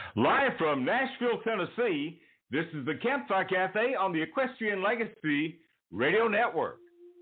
Live from Nashville, Tennessee, this is the Campfire Cafe on the Equestrian Legacy Radio Network.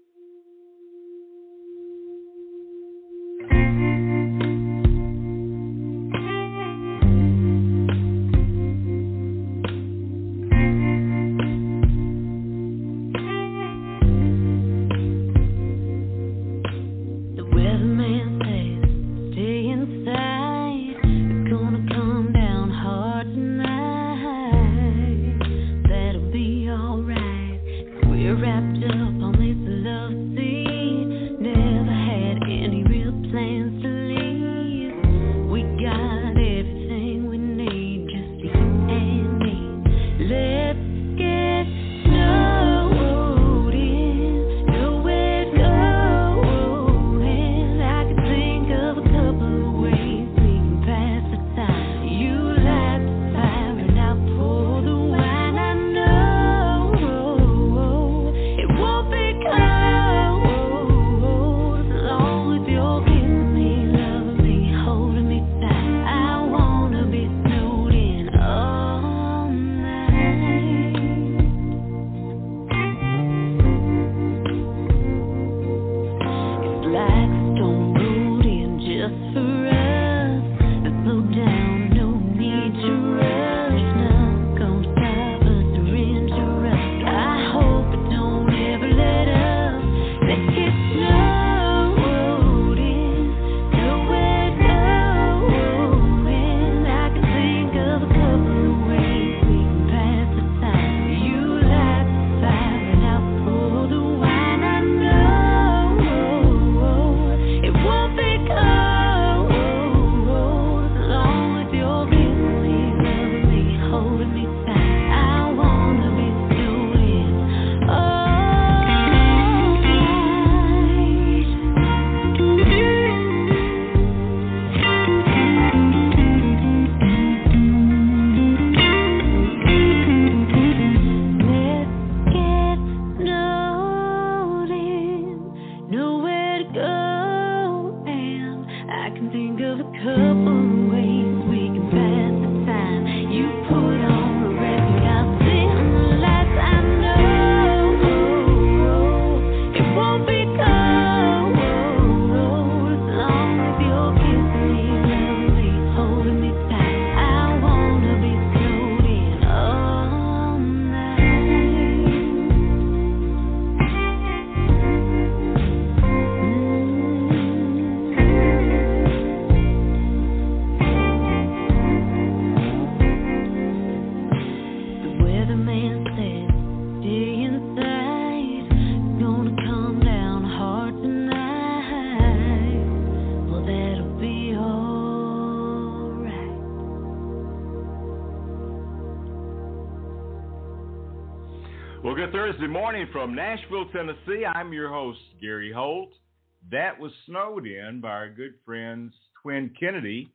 Well, good Thursday morning from Nashville, Tennessee. I'm your host, Gary Holt. That was Snowed In by our good friends Twin Kennedy,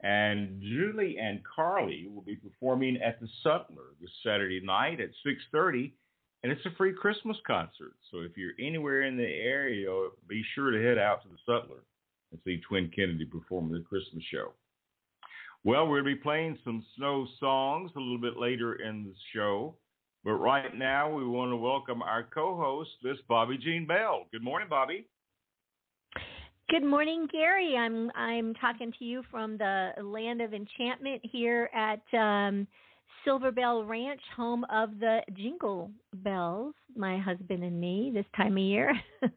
and Julie and Carly will be performing at the Sutler this Saturday night at 6:30, and it's a free Christmas concert. So if you're anywhere in the area, be sure to head out to the Sutler and see Twin Kennedy perform the Christmas show. Well, we'll be playing some snow songs a little bit later in the show. But right now, we want to welcome our co-host, Miss Bobby Jean Bell. Good morning, Bobby. Good morning, Gary. I'm talking to you from the land of enchantment here at Silver Bell Ranch, home of the Jingle Bells, my husband and me this time of year.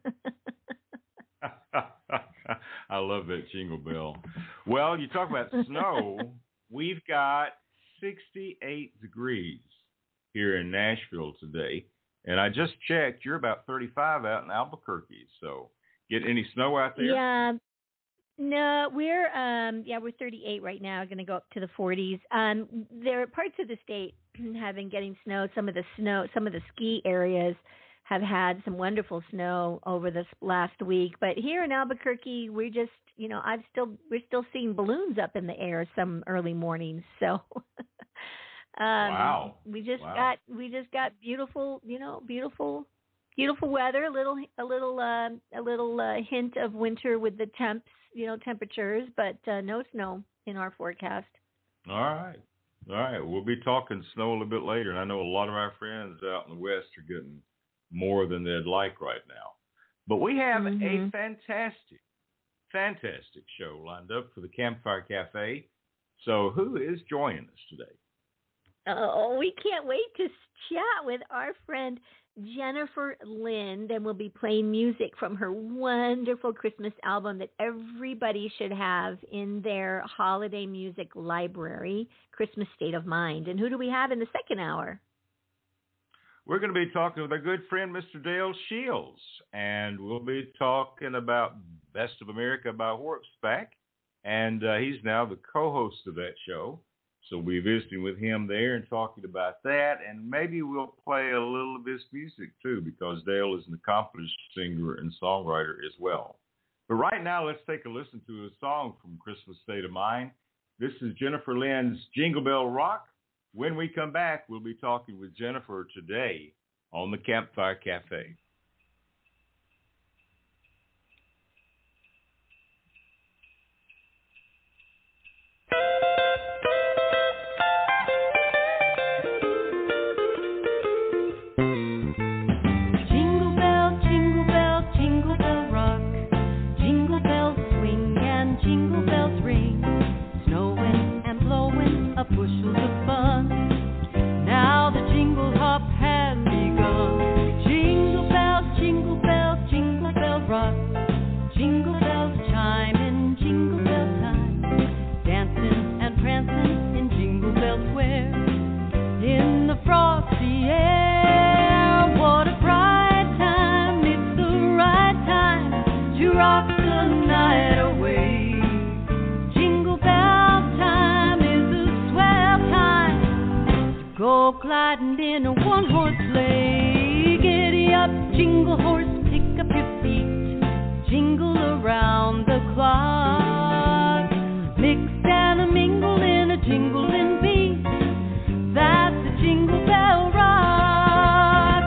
I love that Jingle Bell. Well, you talk about snow. We've got 68 degrees here in Nashville today, and I just checked. You're about 35 out in Albuquerque. So, get any snow out there? Yeah, no, we're 38 right now. Going to go up to the 40s. There are parts of the state have been getting snow. Some of the ski areas have had some wonderful snow over this last week. But here in Albuquerque, we're just, we're still seeing balloons up in the air some early mornings. So. Wow. We just got beautiful weather, a little hint of winter with the temperatures, but no snow in our forecast. All right. All right, we'll be talking snow a little bit later, and I know a lot of our friends out in the West are getting more than they'd like right now. But we have a fantastic show lined up for the Campfire Cafe. So who is joining us today? Oh, we can't wait to chat with our friend Jennifer Lind, and we'll be playing music from her wonderful Christmas album that everybody should have in their holiday music library, Christmas State of Mind. And who do we have in the second hour? We're going to be talking with our good friend, Mr. Dale Shields, and we'll be talking about Best of America by Horseback, and he's now the co-host of that show. So we'll be visiting with him there and talking about that, and maybe we'll play a little of his music too, because Dale is an accomplished singer and songwriter as well. But right now, let's take a listen to a song from Christmas State of Mind. This is Jennifer Lind's Jingle Bell Rock. When we come back, we'll be talking with Jennifer today on the Campfire Cafe. Gliding in a one-horse sleigh. Giddy up, jingle horse, pick up your feet. Jingle around the clock. Mix and a mingle in a jingling beat. That's a Jingle Bell Rock.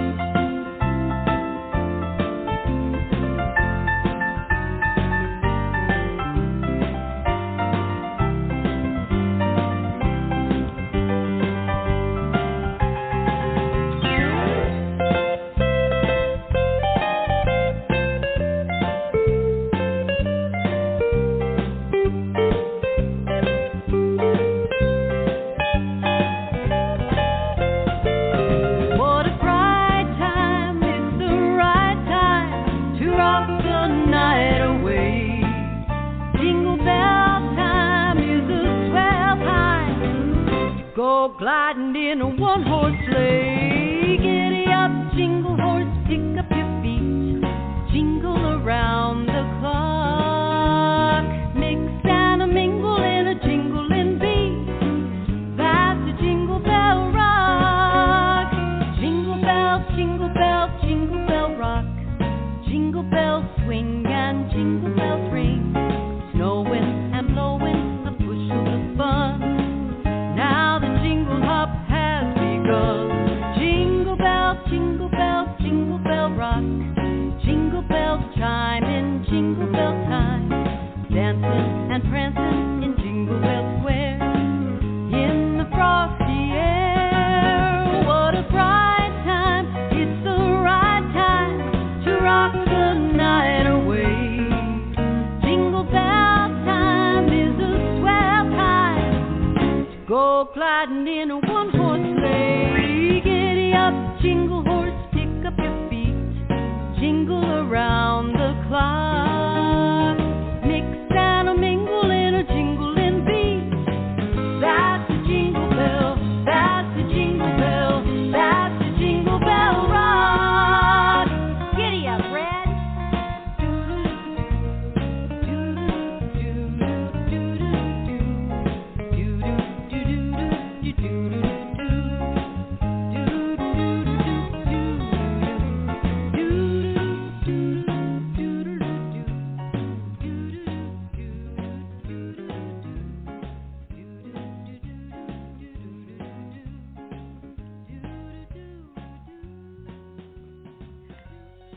Gliding in a one-horse sleigh. Giddy up, jingle horse, pick up your feet. Jingle around the clock. Mix and a mingle in a jingling beat. That's a Jingle Bell Rock. Jingle bell, jingle bell, jingle bell rock. Jingle bells swing and jingle bells ring. Snowing and blowing a bushel of fun. Now the jingle hop has begun. Jingle bell, jingle bell, jingle bell rock. Jingle bells chime in jingle bell time. Dancing and prancing in Jingle Bell Square. In the frosty air, what a bright time. It's the right time to rock the night away. Jingle bell time is a swell time to go gliding in a one-horse sleigh. Giddy up, jingle horse, pick up your feet. Jingle around the clock. Mix and a mingle in a jingling beat. That's a Jingle Bell, that's a Jingle Bell, that's a Jingle Bell Rock. Giddy up, Red.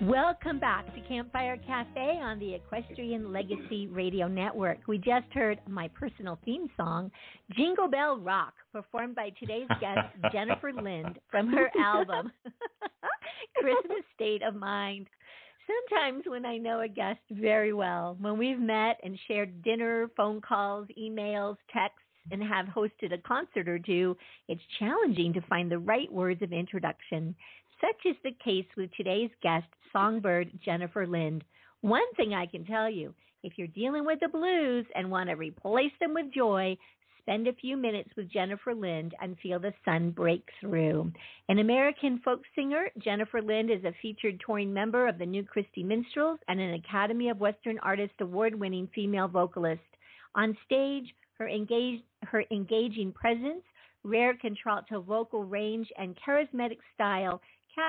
Welcome back to Campfire Cafe on the Equestrian Legacy Radio Network. We just heard my personal theme song, Jingle Bell Rock, performed by today's guest, Jennifer Lind, from her album, Christmas State of Mind. Sometimes when I know a guest very well, when we've met and shared dinner, phone calls, emails, texts, and have hosted a concert or two, it's challenging to find the right words of introduction. Such is the case with today's guest, songbird Jennifer Lind. One thing I can tell you, if you're dealing with the blues and want to replace them with joy, spend a few minutes with Jennifer Lind and feel the sun break through. An American folk singer, Jennifer Lind is a featured touring member of the New Christy Minstrels and an Academy of Western Artists award-winning female vocalist. On stage, her engaging presence, rare contralto vocal range, and charismatic style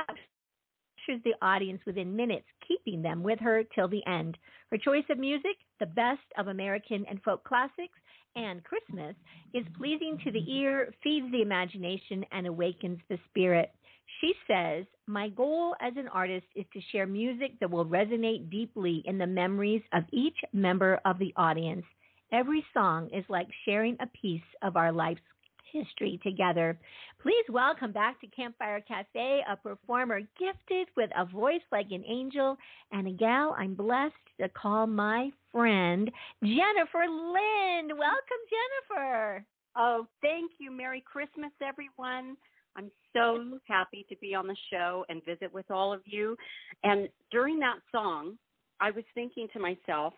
captures the audience within minutes, keeping them with her till the end. Her choice of music, the best of American and folk classics, and Christmas, is pleasing to the ear, feeds the imagination, and awakens the spirit. She says, "My goal as an artist is to share music that will resonate deeply in the memories of each member of the audience. Every song is like sharing a piece of our life's history together." Please welcome back to Campfire Cafe a performer gifted with a voice like an angel and a gal I'm blessed to call my friend, Jennifer Lind. Welcome, Jennifer. Oh, thank you. Merry Christmas, everyone. I'm so happy to be on the show and visit with all of you. And during that song, I was thinking to myself,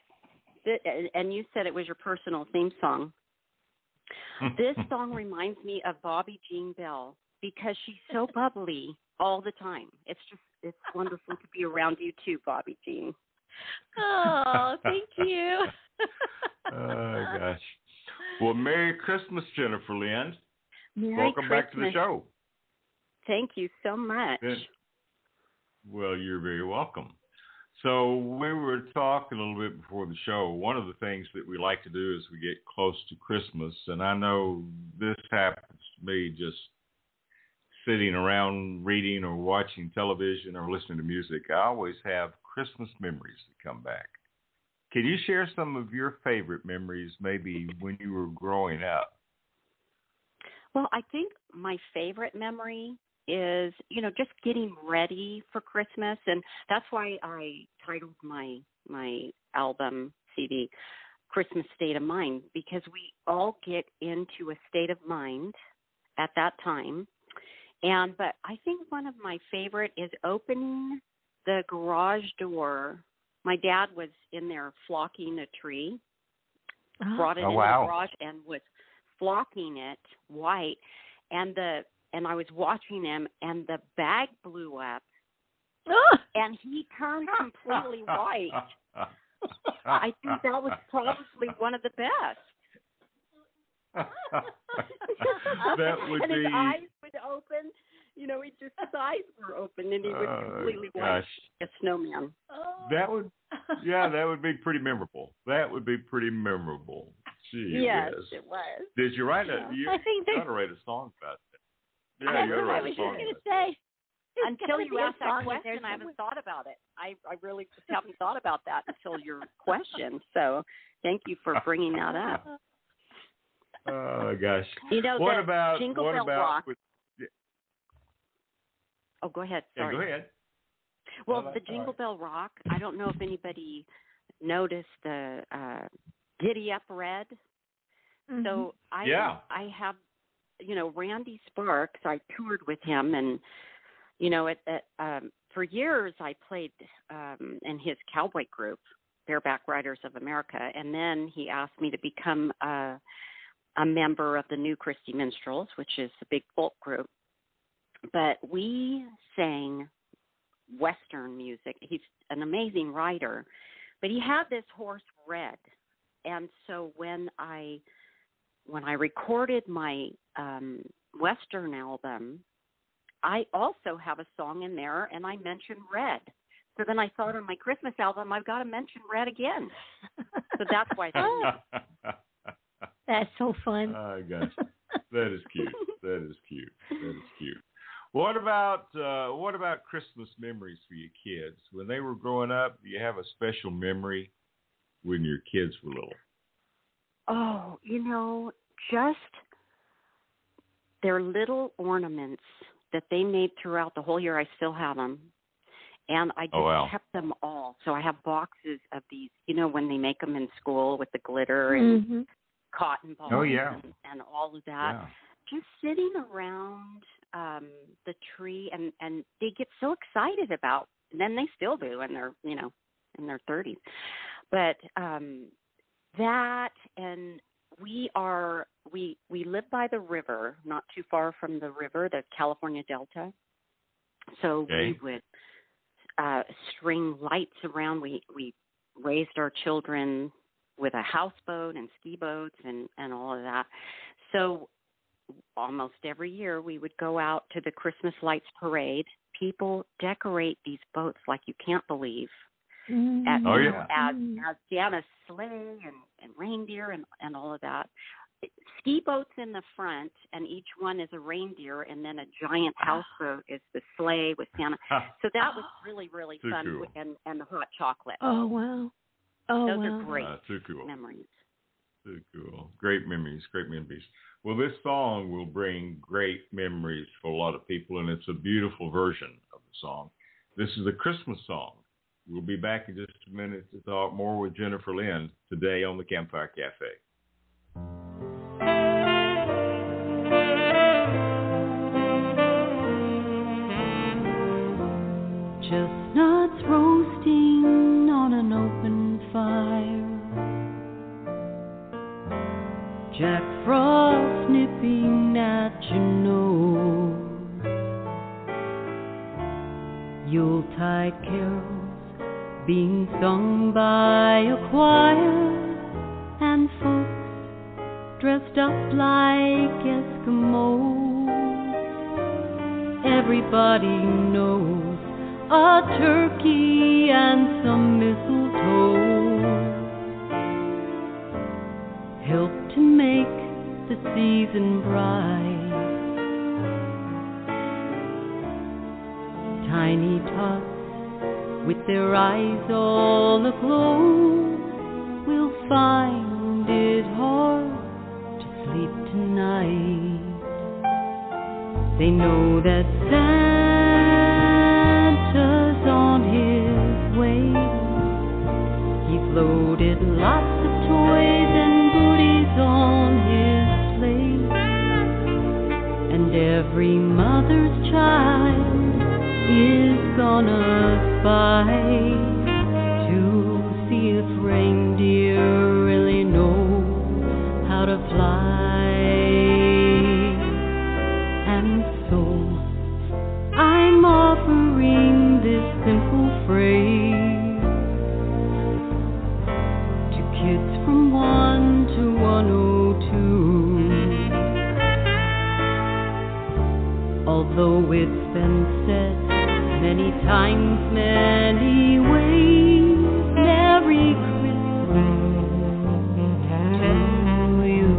and you said it was your personal theme song, this song reminds me of Bobby Jean Bell because she's so bubbly all the time. It's wonderful to be around you too, Bobby Jean. Oh, thank you. Oh, gosh. Well, Merry Christmas, Jennifer Lind. Welcome Christmas. back to the show. Thank you so much. Well, you're very welcome. So we were talking a little bit before the show. One of the things that we like to do as we get close to Christmas, and I know this happens to me just sitting around reading or watching television or listening to music, I always have Christmas memories that come back. Can you share some of your favorite memories maybe when you were growing up? Well, I think my favorite memory is, just getting ready for Christmas. And that's why I titled my album CD, Christmas State of Mind, because we all get into a state of mind at that time. But I think one of my favorite is opening the garage door. My dad was in there flocking a tree, brought it in the garage and was flocking it white. And I was watching him, and the bag blew up, and he turned completely white. I think that was probably one of the best. That would and be. his eyes would open. His eyes were open, and he was completely white, a snowman. That would be pretty memorable. That would be pretty memorable. Gee, yes, it was. Did you write I think you got to write a song about that? Yeah, that's you got to what I write was a just song. going to say. Until you asked that question, I haven't thought about it. I really just haven't thought about that until your question. So thank you for bringing that up. Oh, gosh. What about Jingle Bell Rock? Oh, go ahead. Sorry. Yeah, go ahead. Well, the Jingle Bell Rock, I don't know if anybody noticed the Giddy Up Red. Mm-hmm. So I have, Randy Sparks, I toured with him, and, for years I played in his cowboy group, Bareback Riders of America, and then he asked me to become a member of the New Christy Minstrels, which is a big folk group. But we sang Western music. He's an amazing writer, but he had this horse Red, and so when I recorded my Western album, I also have a song in there, and I mentioned Red. So then I thought on my Christmas album, I've got to mention Red again. So that's why. That's so fun. Oh, gosh. That is cute. That is cute. what about Christmas memories for your kids when they were growing up? Do you have a special memory when your kids were little? Oh, just their little ornaments that they made throughout the whole year. I still have them. And I just kept them all. So I have boxes of these, when they make them in school with the glitter and cotton balls and all of that. Yeah. Just sitting around the tree, and they get so excited about, and then they still do, and they're, in their 30s. But that, and we live by the river, not too far from the river, the California Delta. So we would string lights around. We raised our children with a houseboat and ski boats and all of that. So almost every year we would go out to the Christmas lights parade. People decorate these boats like you can't believe. As Santa's sleigh and reindeer and all of that. Ski boats in the front, and each one is a reindeer, and then a giant houseboat is the sleigh with Santa. So that was really, really fun, cool. and the hot chocolate. Oh, wow. Those are great too cool. memories. Too cool. Great memories. Well, this song will bring great memories for a lot of people, and it's a beautiful version of the song. This is a Christmas song. We'll be back in just a minute to talk more with Jennifer Lynn today on the Campfire Cafe. Chestnuts roasting on an open fire, Jack Frost nipping at your nose, Yuletide carols being sung by a choir, and folks dressed up like Eskimos. Everybody knows a turkey and some mistletoe help to make the season bright. Tiny tots with their eyes all aglow will find it hard to sleep tonight. They know that Santa's on his way. He's loaded lots of toys and goodies on his sleigh, and every mother's child is gonna spy to see if reindeer really know how to fly. And so I'm offering this simple phrase to kids from 1 to 102. Although it's been said many times, many ways, Merry Christmas to you.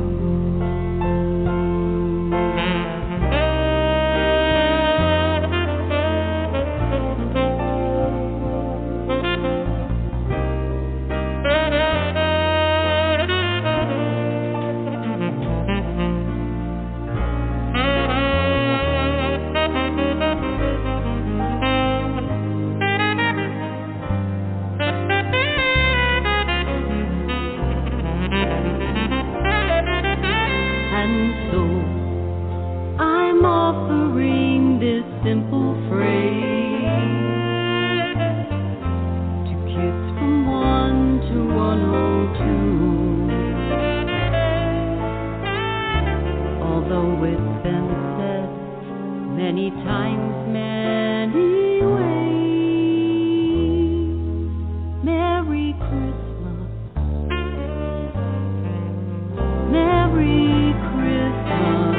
Simple phrase to kids from 1 to 102. Although it's been said many times, many ways, Merry Christmas, Merry Christmas.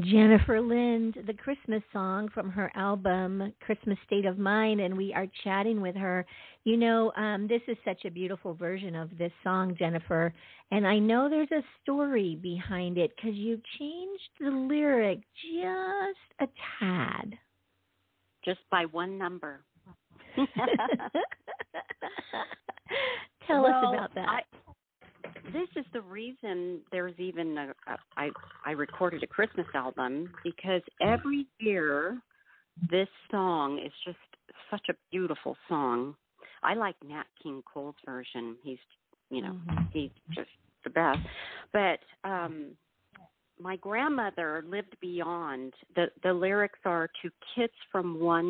Jennifer Lind, the Christmas song from her album Christmas State of Mind, and we are chatting with her. You know, this is such a beautiful version of this song, Jennifer, and I know there's a story behind it because you changed the lyric just a tad. Just by one number. Tell us about that. This is the reason there's even I recorded a Christmas album, because every year this song is just such a beautiful song. I like Nat King Cole's version. He's, he's just the best. But my grandmother lived beyond. The lyrics are to kids from 1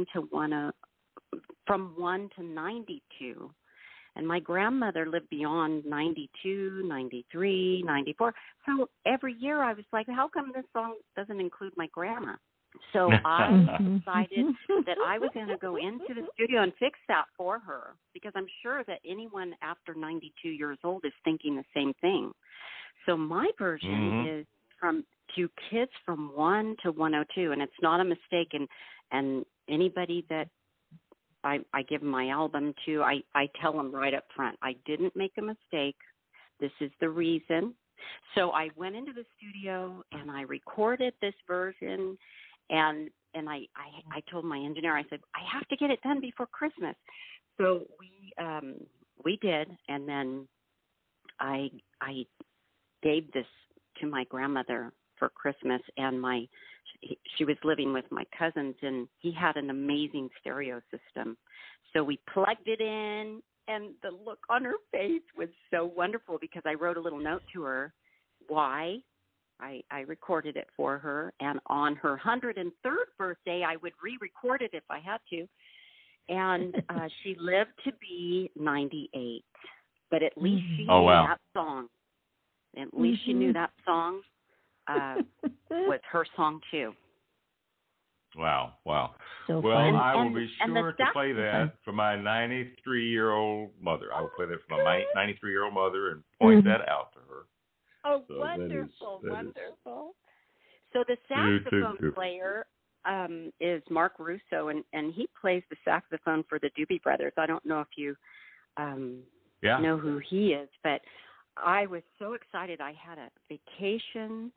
to 92. And my grandmother lived beyond 92, 93, 94. So every year I was like, how come this song doesn't include my grandma? So I decided that I was going to go into the studio and fix that for her, because I'm sure that anyone after 92 years old is thinking the same thing. So my version is to kids from 1 to 102, and it's not a mistake. And anybody that I give my album to, I tell them right up front, I didn't make a mistake. This is the reason. So I went into the studio and I recorded this version, and I told my engineer, I said, I have to get it done before Christmas. So we did, and then I gave this to my grandmother for Christmas, and she was living with my cousins, and he had an amazing stereo system. So we plugged it in, and the look on her face was so wonderful, because I wrote a little note to her why I recorded it for her. And on her 103rd birthday, I would re-record it if I had to. And she lived to be 98. But at least she knew that song. At least she knew that song was her song too. Wow. So well, fun. I will be sure to play that for my 93-year-old mother. I will play that for my 93-year-old mother and point that out to her. Oh, so wonderful. So the saxophone player is Mark Russo, and he plays the saxophone for the Doobie Brothers. I don't know if you know who he is, but I was so excited. I had a vacation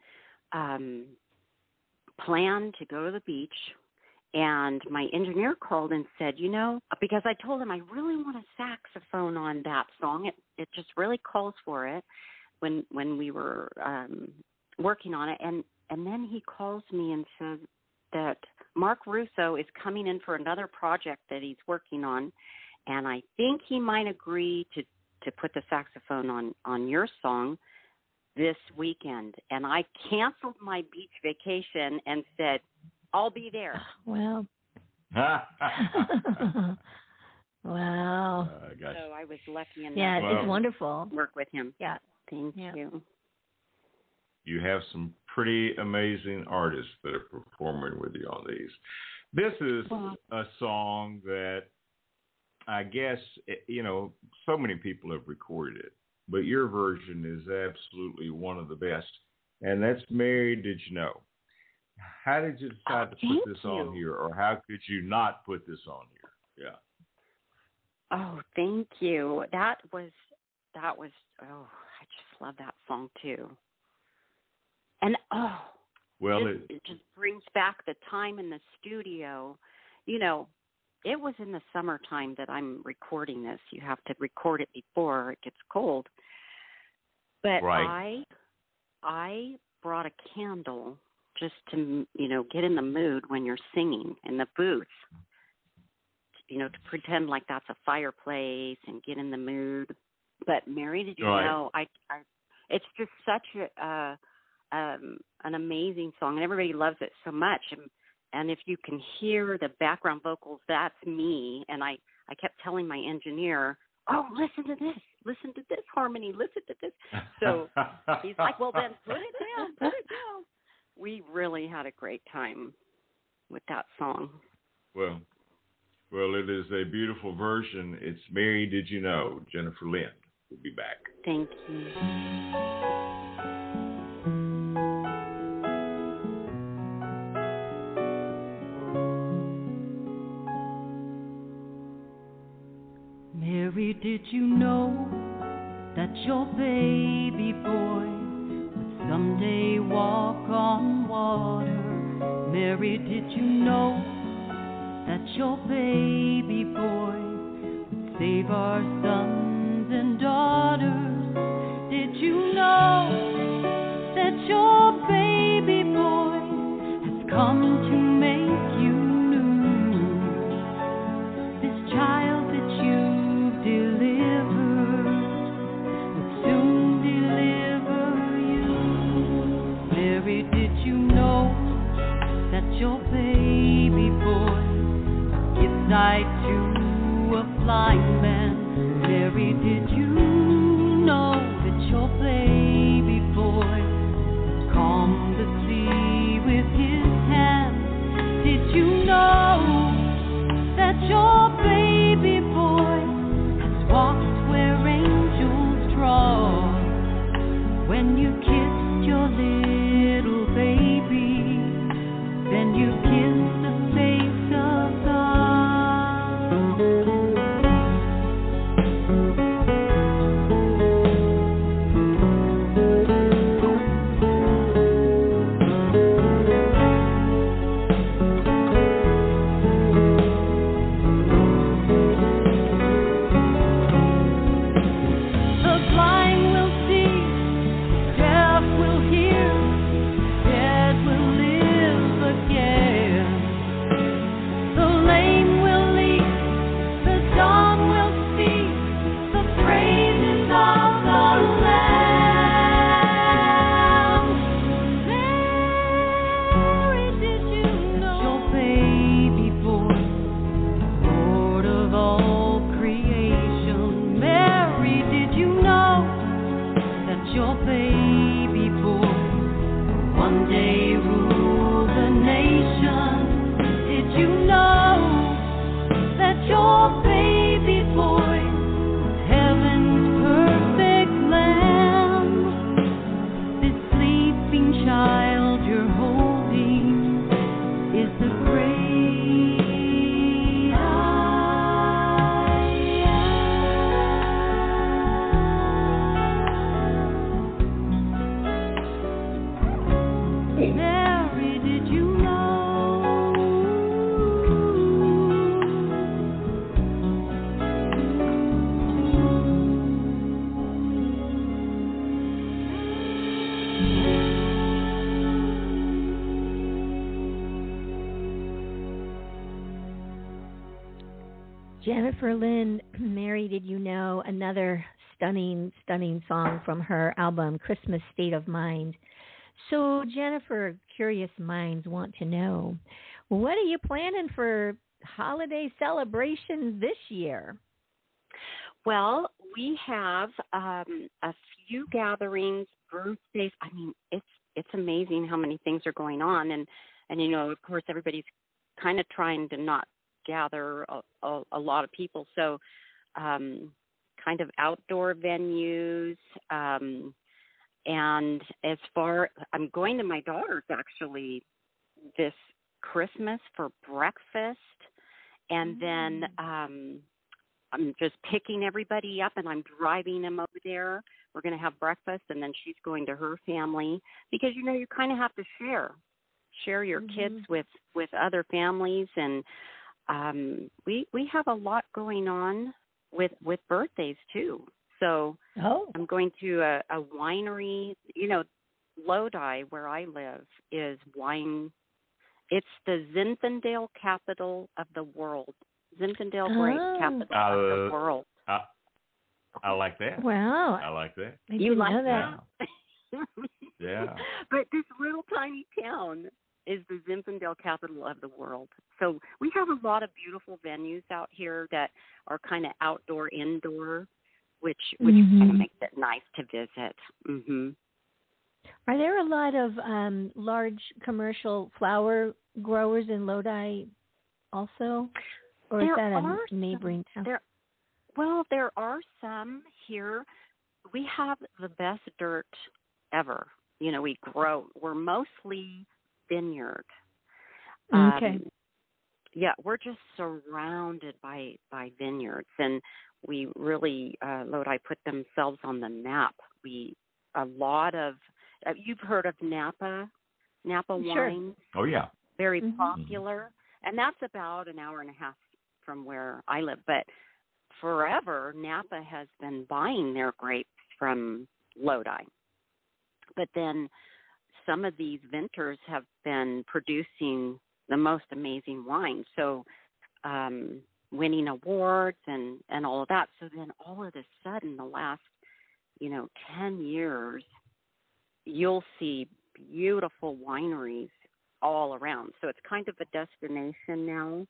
planned to go to the beach, and my engineer called and said, because I told him I really want a saxophone on that song. It just really calls for it when we were working on it. And then he calls me and says that Mark Russo is coming in for another project that he's working on, and I think he might agree to put the saxophone on your song this weekend. And I canceled my beach vacation and said, I'll be there. Wow. Wow. So I was lucky enough it's wonderful. to work with him. Yeah. Thank you. You have some pretty amazing artists that are performing with you on these. This is a song that I guess, so many people have recorded it, but your version is absolutely one of the best, and that's Mary Did You Know. How did you decide to put this on here, or how could you not put this on here? Yeah. Oh, thank you. That was, I just love that song too. And, it just brings back the time in the studio. It was in the summertime that I'm recording this. You have to record it before it gets cold. But I brought a candle just to, get in the mood when you're singing in the booth. To pretend like that's a fireplace and get in the mood. But Mary, did you know? It's just such an amazing song, and everybody loves it so much. And if you can hear the background vocals, that's me. And I kept telling my engineer, listen to this harmony, listen to this. So he's like, well, then put it down. We really had a great time with that song. Well, it is a beautiful version. It's Mary Did You Know, Jennifer Lind. We'll be back. Thank you. Mary, did you know that your baby boy would someday walk on water? Mary, did you know that your baby boy would save our sons and daughters? Did you know that your baby boy has come to make you new? This child that you've delivered will soon deliver you. Mary, did you know that your baby boy gives sight to a blind man? Mary, did you know that your baby boy calmed the sea with his hand? Did you know that your baby boy has walked where angels trod? When you kissed your little baby, then you kissed the face of God. The blind will see, deaf will hear, dead will live again. The lame will leap, the dumb will speak, the praises of the Lamb. Mary, did you know your baby boy, Lord of all creation? Mary, did you know that your baby boy one day rule the nation? Did you know that your baby boy was heaven's perfect lamb? This sleeping child you're holding is the great I am. Mary, did you know? Jennifer Lynn, Mary, did you know? Another stunning, stunning song from her album, Christmas State of Mind. So, Jennifer, curious minds want to know, what are you planning for holiday celebrations this year? Well, we have a few gatherings, birthdays. I mean, it's amazing how many things are going on, and you know, of course, everybody's kind of trying to not gather a lot of people. So, kind of outdoor venues. And as far, I'm going to my daughter's actually this Christmas for breakfast, and then I'm just picking everybody up and I'm driving them over there. We're going to have breakfast, and then she's going to her family, because, you know, you kind of have to share your kids with other families. And we have a lot going on with birthdays too. So I'm going to a winery. You know, Lodi, where I live, is wine. It's the Zinfandel capital of the world. Zinfandel grape capital of the world. I like that. Wow. I like that. You like that? Yeah. But this little tiny town is the Zinfandel capital of the world. So we have a lot of beautiful venues out here that are kind of outdoor, indoor, which kind of makes it nice to visit. Are there a lot of large commercial flower growers in Lodi also? Or is that a neighboring town? There are some here. We have the best dirt ever. You know, we're mostly vineyard. Okay. yeah, we're just surrounded by vineyards, and we really Lodi put themselves on the map. A lot of you've heard of Napa Sure. wines, Oh, yeah. very Mhm. popular, and that's about an hour and a half from where I live. But forever, Napa has been buying their grapes from Lodi. But then some of these vintners have been producing the most amazing wine. So winning awards and all of that. So then all of a sudden, the last, 10 years, you'll see beautiful wineries all around. So it's kind of a destination now.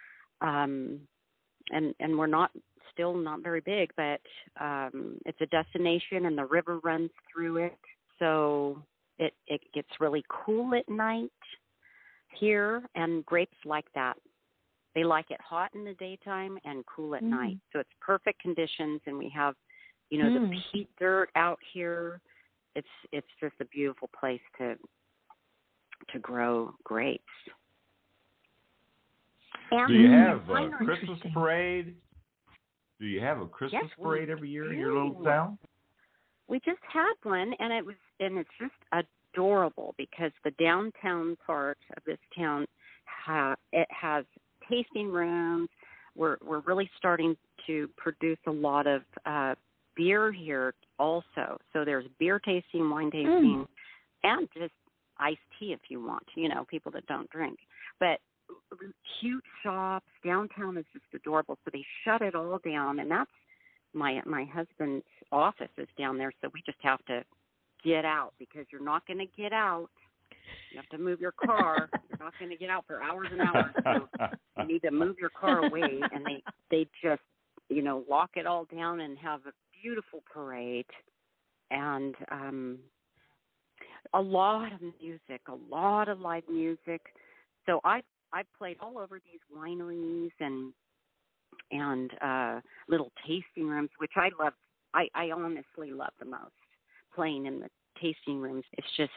And we're still not very big, but it's a destination, and the river runs through it. So it gets really cool at night here, and grapes like that. They like it hot in the daytime and cool at night. So it's perfect conditions, and we have, the peat dirt out here. It's just a beautiful place to grow grapes. And Do you have a Interesting. Christmas parade? Do you have a Christmas Yes, we parade every year in your do. little town? We just had one, and it's just adorable because the downtown part of this town it has tasting rooms. We're really starting to produce a lot of beer here also. So there's beer tasting, wine tasting, and just iced tea if you want. People that don't drink, but cute shops. Downtown is just adorable. So they shut it all down, and that's my husband's office is down there. So we just have to get out because you're not going to get out. You have to move your car. You're not going to get out for hours and hours. So you need to move your car away, and they just lock it all down and have a beautiful parade and a lot of music, a lot of live music. So I've played all over these wineries and little tasting rooms, which I love. I honestly love the most, playing in the tasting rooms. It's just,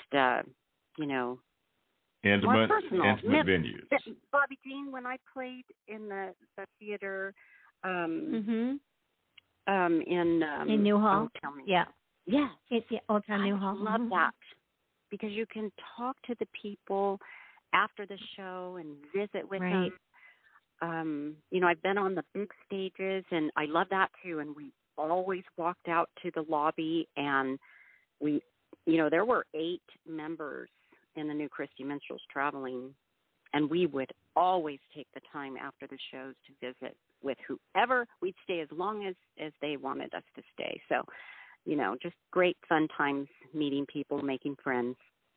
more personal. Intimate venues. Bobby Jean, when I played in the theater in Newhall. Oh, tell me. Yeah. Yes. It's Old Town I Newhall. love that because you can talk to the people after the show and visit with them. I've been on the big stages, and I love that too. And we always walked out to the lobby, and we, there were 8 members in the New Christy Minstrels traveling, and we would always take the time after the shows to visit with whoever. We'd stay as long as they wanted us to stay. So, just great fun times meeting people, making friends.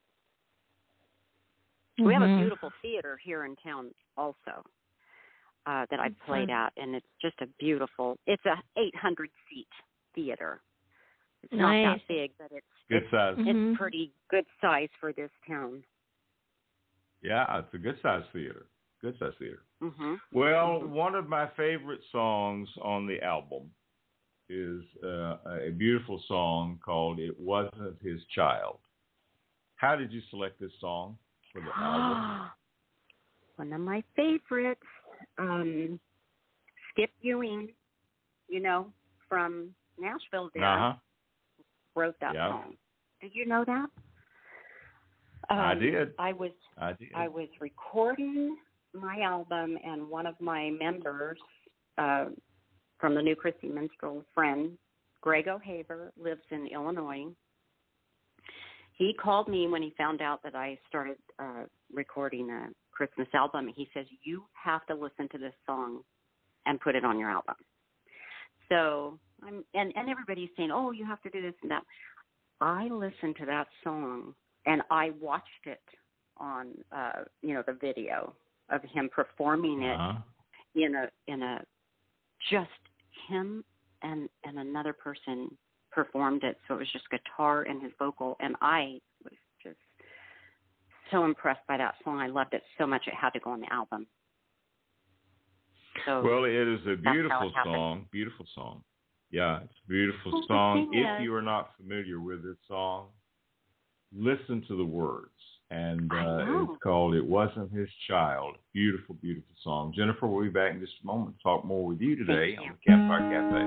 We have a beautiful theater here in town also that I've played at, and it's just it's a 800-seat theater. It's not that big, but good size. It's pretty good size for this town. Yeah, it's a good size theater. Good size theater. Mm-hmm. Well, one of my favorite songs on the album is a beautiful song called "It Wasn't His Child." How did you select this song for the album? One of my favorites, Skip Ewing, from Nashville there, wrote that song. Did you know that? I did. I was recording my album, and one of my members from the New Christy Minstrel, friend, Greg O'Haver, lives in Illinois. He called me when he found out that I started recording a Christmas album. He says, you have to listen to this song and put it on your album. So and everybody's saying, oh, you have to do this and that. I listened to that song, and I watched it on, the video of him performing it in a just him and another person performed it. So it was just guitar and his vocal, and I was just so impressed by that song. I loved it so much it had to go on the album. So well, it is a beautiful song. Beautiful song. Yeah, it's a beautiful song. If you are not familiar with this song, listen to the words And it's called It Wasn't His Child. Beautiful, beautiful song. Jennifer, we'll be back in just a moment to talk more with you today on the Campfire Cafe.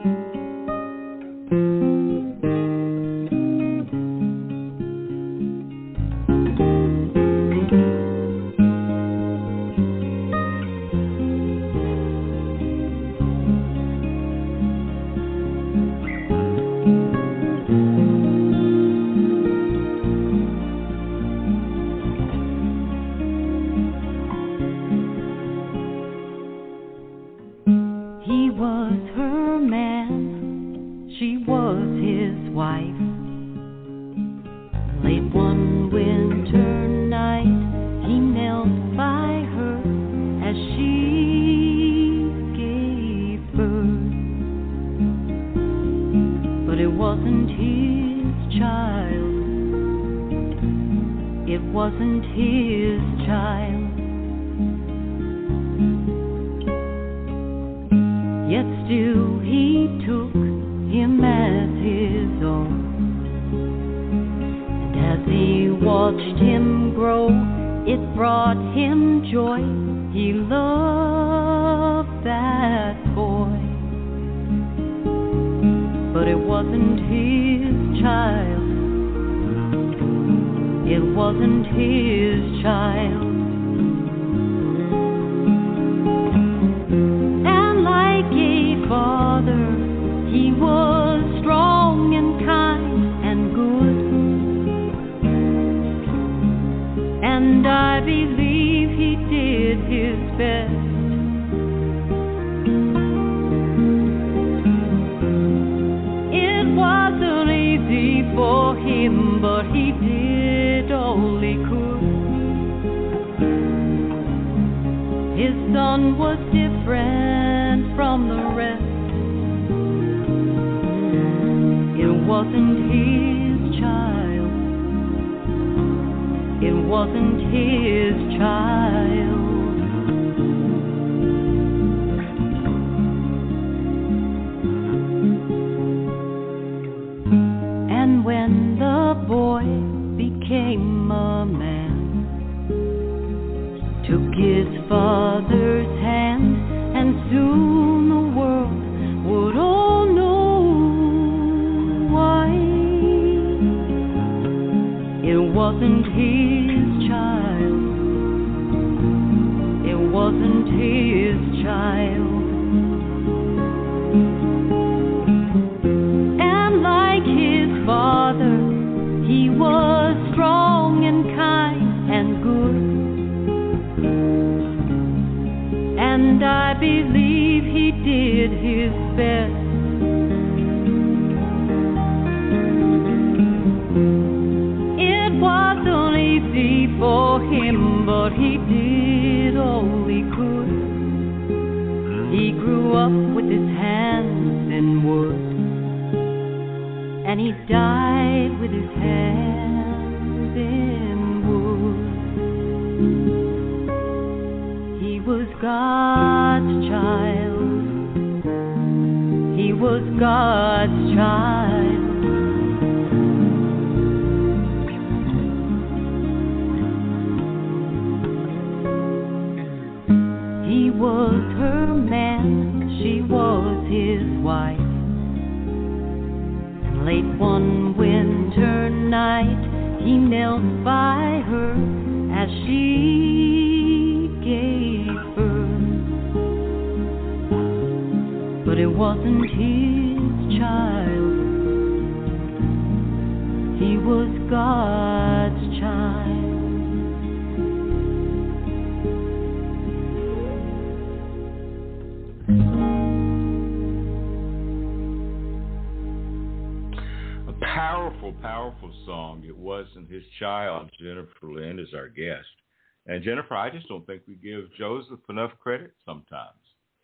Powerful song. It Wasn't His Child. Jennifer Lind is our guest. And Jennifer, I just don't think we give Joseph enough credit sometimes.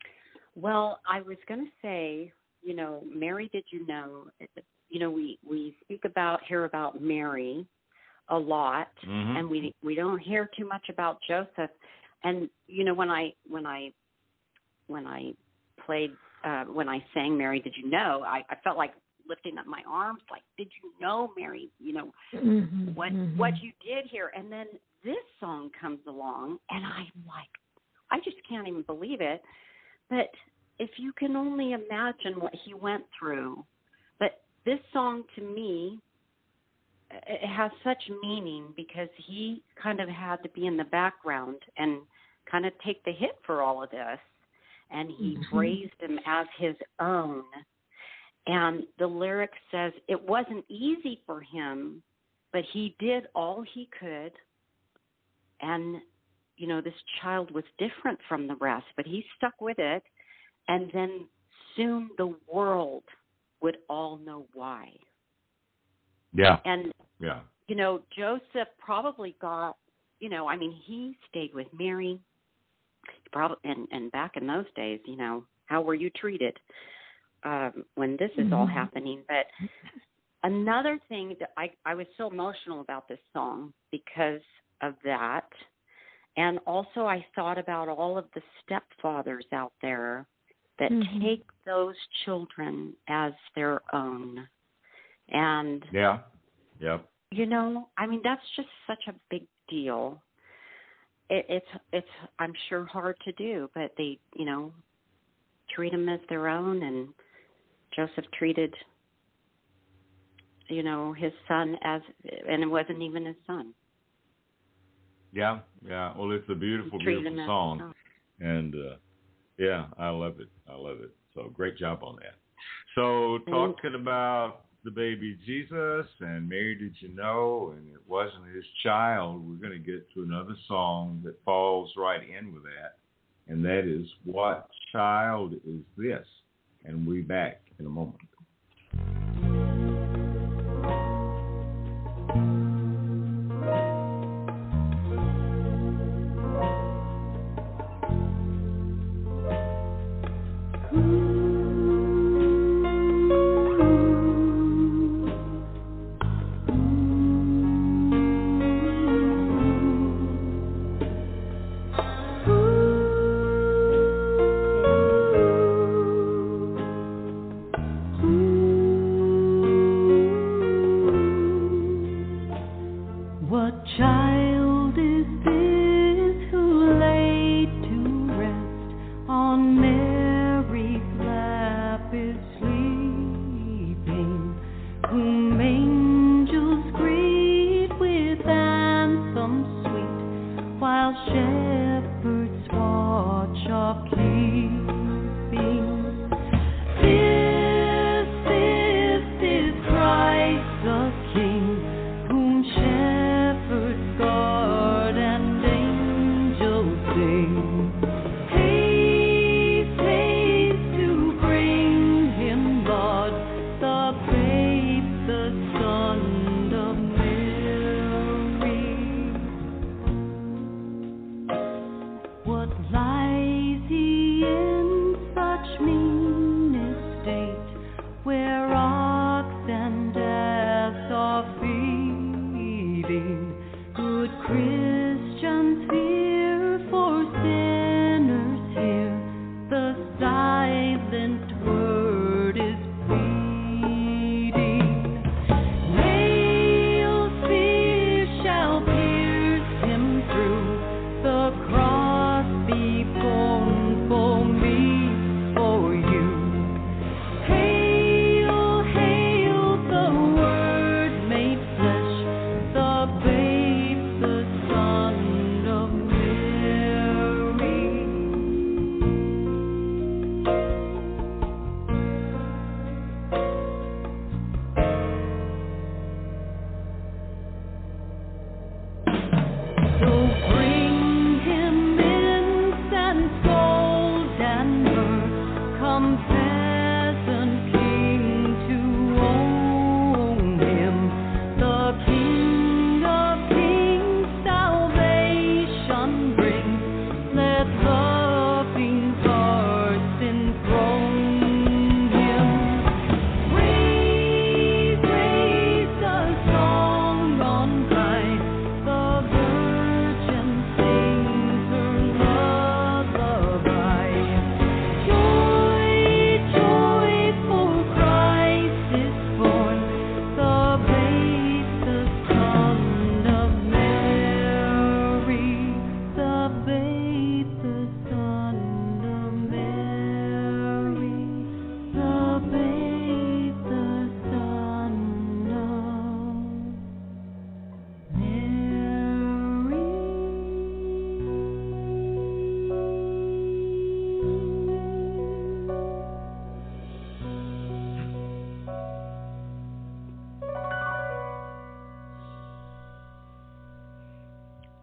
Well, I was going to say, Mary, did you know, we hear about Mary a lot, mm-hmm. and we don't hear too much about Joseph. And, when I played, when I sang Mary, Did You Know, I felt like lifting up my arms, like, did you know, Mary, you know, Mm-hmm. what you did here? And then this song comes along, and I'm like, I just can't even believe it. But if you can only imagine what he went through, but this song to me, it has such meaning because he kind of had to be in the background and kind of take the hit for all of this. And he raised him as his own. And the lyric says it wasn't easy for him, but he did all he could. And, you know, this child was different from the rest, but he stuck with it. And then soon the world would all know why. Yeah. And, Yeah. you know, Joseph probably got, you know, I mean, he stayed with Mary. Probably, and back in those days, you know, how were you treated when this is all happening? But another thing that I was so emotional about this song because of that. And also I thought about all of the stepfathers out there that take those children as their own. And, Yeah. Yep. you know, I mean, that's just such a big deal. It's I'm sure hard to do, but they, you know, treat them as their own, and Joseph treated, you know, his son as, and it wasn't even his son. Yeah. Yeah. Well, it's a beautiful, Treated him beautiful as song. his son. And, yeah, I love it. I love it. So great job on that. So talking about the baby Jesus and Mary, did you know, and it wasn't his child, we're going to get to another song that falls right in with that, and that is What Child Is This? And we'll be back in a moment. What child is this who laid to rest on Mary's lap is sleeping, whom angels greet with anthems sweet, while shepherds watch are keeping? This is Christ the King, whom shepherds guard and angels sing. Haste, haste to bring him, Lord, the babe, the Son of Mary. What lies he in such mean estate, where ox and ass are feeding? Good Christians fear, for sinners hear, the silent word is pleading. Nails, spears shall pierce him through, the cross be borne for me, for you. Hail, hail, the Word made flesh, the babe, the Son of Mary. So bring him incense, gold, and myrrh. Come, peasant king, to own him. The King of kings salvation brings. Let loving hearts enthrone him. Raise, raise a song on high. The Virgin sings her lullaby. Joy,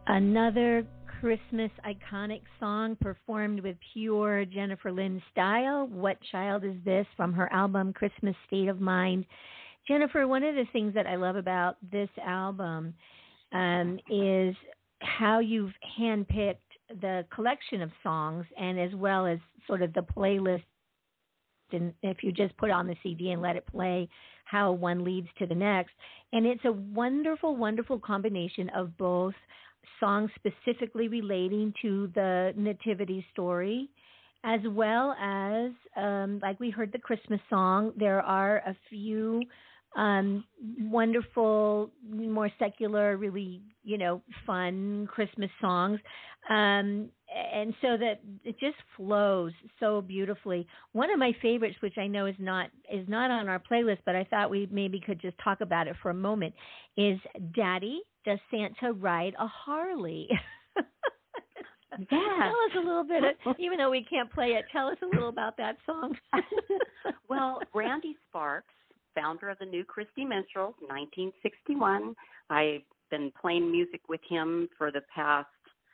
Another Christmas iconic song performed with pure Jennifer Lynn style. What Child Is This? From her album Christmas State of Mind. Jennifer, one of the things that I love about this album is how you've handpicked the collection of songs and as well as sort of the playlist. And if you just put on the CD and let it play, how one leads to the next. And it's a wonderful, wonderful combination of both songs specifically relating to the nativity story, as well as, like we heard the Christmas song, there are a few wonderful, more secular, really, fun Christmas songs. And so that it just flows so beautifully. One of my favorites, which I know is not on our playlist, but I thought we maybe could just talk about it for a moment, is Daddy, Does Santa Ride a Harley? Yeah. Tell us a little bit, even though we can't play it, tell us a little about that song. Well, Randy Sparks, founder of the New Christy Minstrels, 1961. I've been playing music with him for the past,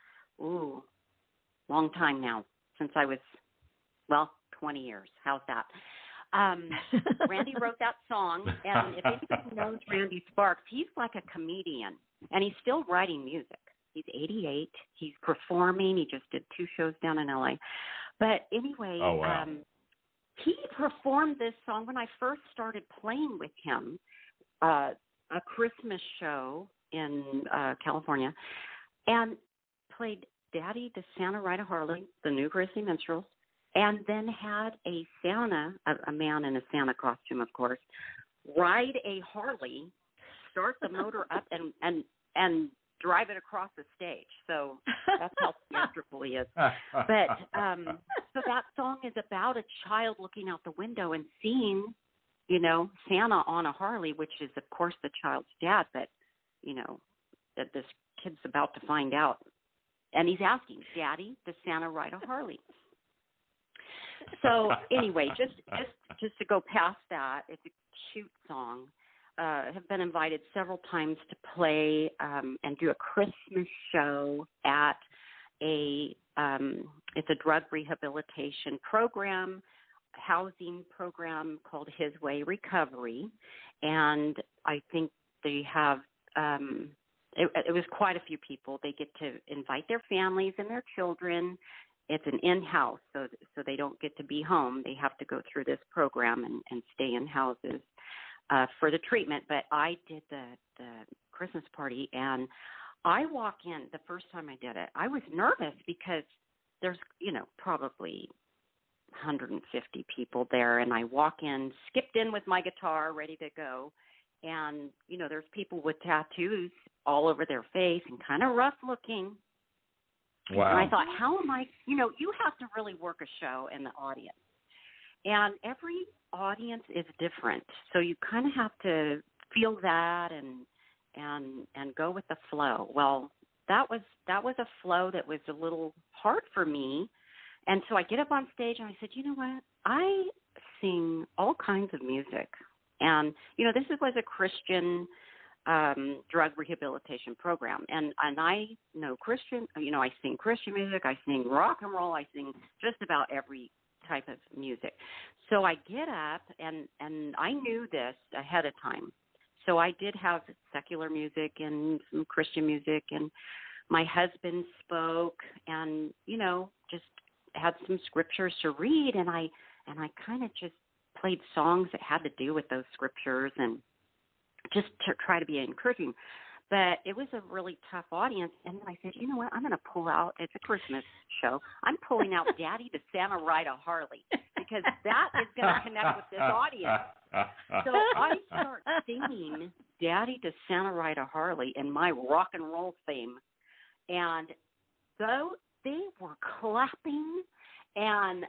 long time now, since I was, 20 years. How's that? Randy wrote that song, and if anybody knows Randy Sparks, he's like a comedian, and he's still writing music. He's 88. He's performing. He just did 2 shows down in L.A. But anyway, oh, wow. He performed this song when I first started playing with him, a Christmas show in California, and played Daddy, Does Santa Ride a Harley, the New Christy Minstrels, and then had a Santa, a man in a Santa costume, of course, ride a Harley, start the motor up, and drive it across the stage. So that's how theatrical he is. But so that song is about a child looking out the window and seeing, Santa on a Harley, which is, of course, the child's dad. But, that this kid's about to find out. And he's asking, Daddy, does Santa ride a Harley? So anyway, just to go past that, it's a cute song. Have been invited several times to play and do a Christmas show at it's a drug rehabilitation program, housing program called His Way Recovery, and I think they have it was quite a few people. They get to invite their families and their children. It's an in-house, so they don't get to be home. They have to go through this program and stay in houses for the treatment. But I did the Christmas party, and I walk in the first time I did it. I was nervous because there's, probably 150 people there, and I walk in, skipped in with my guitar, ready to go. And, there's people with tattoos all over their face and kind of rough looking. Wow. And I thought, how am I, you have to really work a show in the audience. And every audience is different. So you kind of have to feel that and go with the flow. Well, that was a flow that was a little hard for me. And so I get up on stage and I said, you know what? I sing all kinds of music. And, this was a Christian drug rehabilitation program. And I know Christian, I sing Christian music, I sing rock and roll, I sing just about every type of music. So I get up, and I knew this ahead of time. So I did have secular music and some Christian music, and my husband spoke and, just had some scriptures to read, and I kind of just played songs that had to do with those scriptures and just to try to be encouraging. But it was a really tough audience. And then I said, you know what, I'm going to pull out, it's a Christmas show, I'm pulling out Daddy, Does Santa Ride a Harley? Because that is going to connect with this audience. So I start singing Daddy, Does Santa Ride a Harley in my rock and roll theme. And though they were clapping, and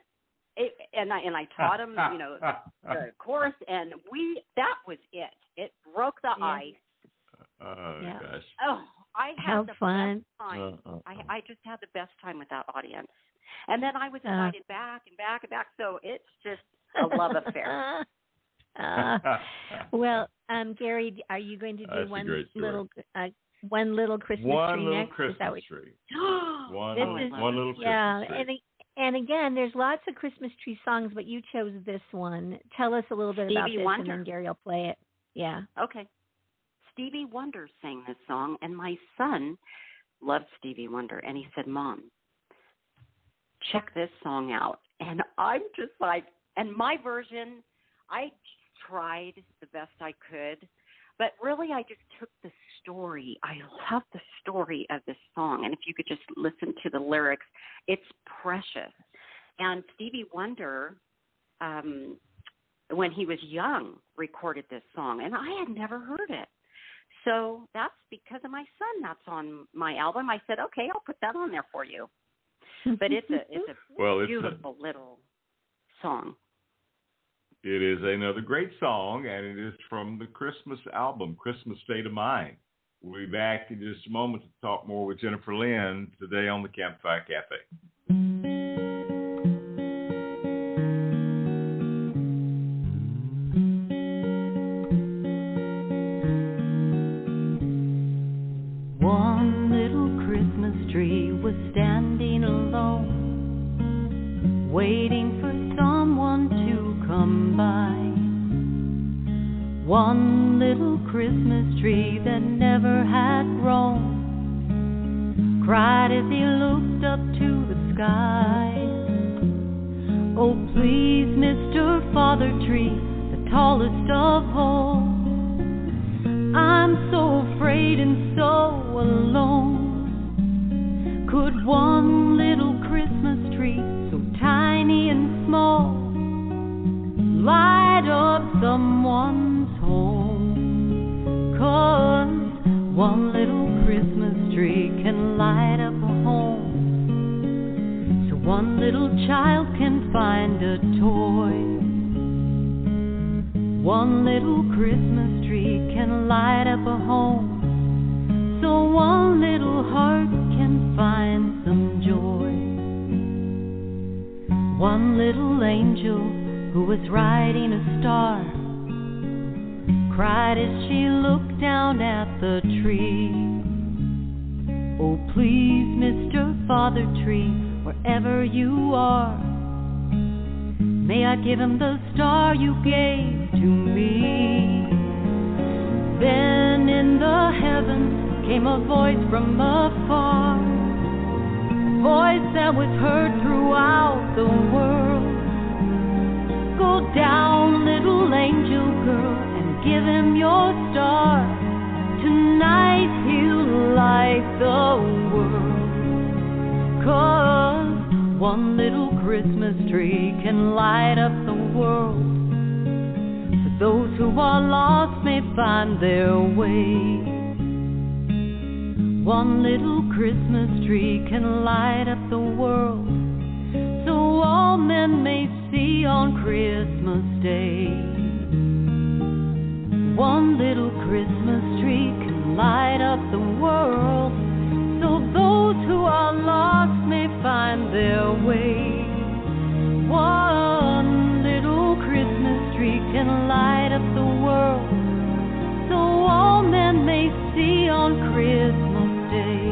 I taught them, the chorus, and that was it. It broke the ice. Oh, yeah. Gosh. Oh, I had How the fun. best time. I just had the best time with that audience. And then I was invited back and back and back, so it's just a love affair. Well, Gary, are you going to do That's one a great story. little One Little Christmas One Tree Little next. Christmas Is that what, Tree. This is- One Little yeah, Christmas Tree. and again, there's lots of Christmas tree songs, but you chose this one. Tell us a little bit about Stevie this, Wonder. and then Gary will play it. Yeah. Okay. Stevie Wonder sang this song, and my son loved Stevie Wonder, and he said, Mom, check this song out. And I'm just like, and my version, I tried the best I could, but really I just took the story. I love the story of this song, and if you could just listen to the lyrics, it's precious. And Stevie Wonder, when he was young, recorded this song, and I had never heard it. So that's because of my son. That's on my album. I said, okay, I'll put that on there for you. But it's a beautiful little song. It is another great song, and it is from the Christmas album, Christmas State of Mind. We'll be back in just a moment to talk more with Jennifer Lynn today on the Campfire Cafe. One little Christmas tree was standing alone, waiting for someone to come by. One little Christmas tree that never had grown cried as he looked up to the sky. Oh, please, Mr. Father Tree, the tallest of all, I'm so afraid and so alone. Could one little Christmas tree, so tiny and small, light up someone's home? 'Cause one little Christmas tree can light up a home, so one little child can find a toy. One little Christmas tree can light up a home, so one little heart can find some joy. One little angel who was riding a star cried as she looked down at the tree. Oh, please, Mr. Father Tree, wherever you are, may I give him the star you gave to me. Then in the heavens came a voice from afar, a voice that was heard throughout the world. Go down, little angel girl, and give him your star. Tonight he'll light the world. 'Cause one little Christmas tree can light up the world, so those who are lost may find their way. One little Christmas tree can light up the world, so all men may see on Christmas Day. One little Christmas tree can light up the world, so those who are lost may find their way. One little Christmas tree can light up the world, so all men may see on Christmas Day.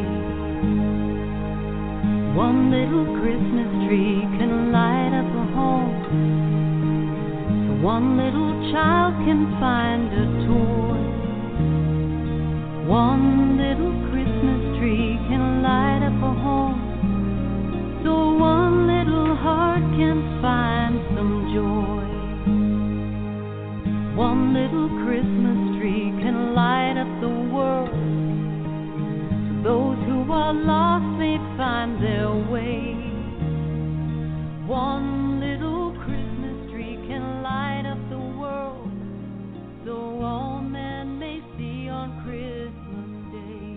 One little Christmas tree can light up a home, so one little child can find a toy. One little Christmas tree can light up a home, so one little heart can find some joy. One little Christmas tree can light up the world, so those who are lost may find their way. One little Christmas tree can light up the world, so all men may see on Christmas Day.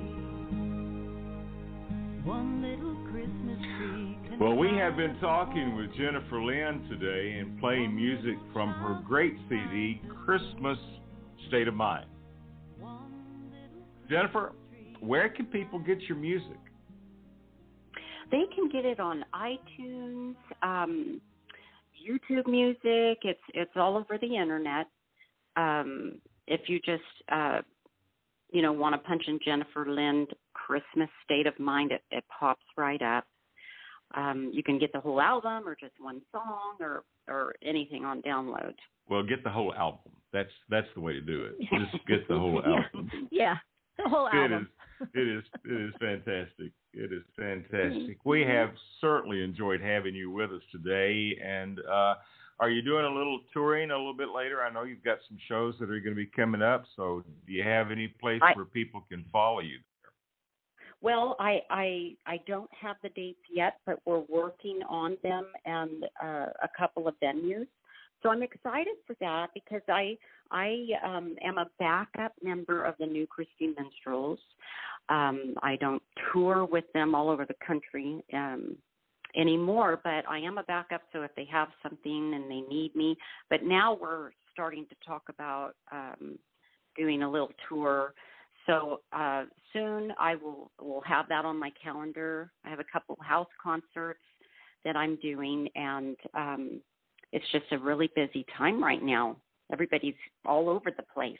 One little Christmas tree can Well, we have been talking with Jennifer Lynn today and playing music from her great CD, Christmas State of Mind. Jennifer, where can people get your music? They can get it on iTunes, YouTube Music. It's all over the internet. If you just want to punch in Jennifer Lind Christmas State of Mind, it pops right up. You can get the whole album or just one song or anything on download. Well, get the whole album. That's the way to do it. Just get the whole album. Yeah, the whole album. It is fantastic. It is fantastic. We have certainly enjoyed having you with us today. And are you doing a little touring a little bit later? I know you've got some shows that are going to be coming up. So do you have any place where people can follow you? Well, I don't have the dates yet, but we're working on them and a couple of venues. So I'm excited for that because I am a backup member of the New Christy Minstrels. I don't tour with them all over the country anymore, but I am a backup. So if they have something and they need me, but now we're starting to talk about doing a little tour. So soon I will have that on my calendar. I have a couple house concerts that I'm doing, and it's just a really busy time right now. Everybody's all over the place.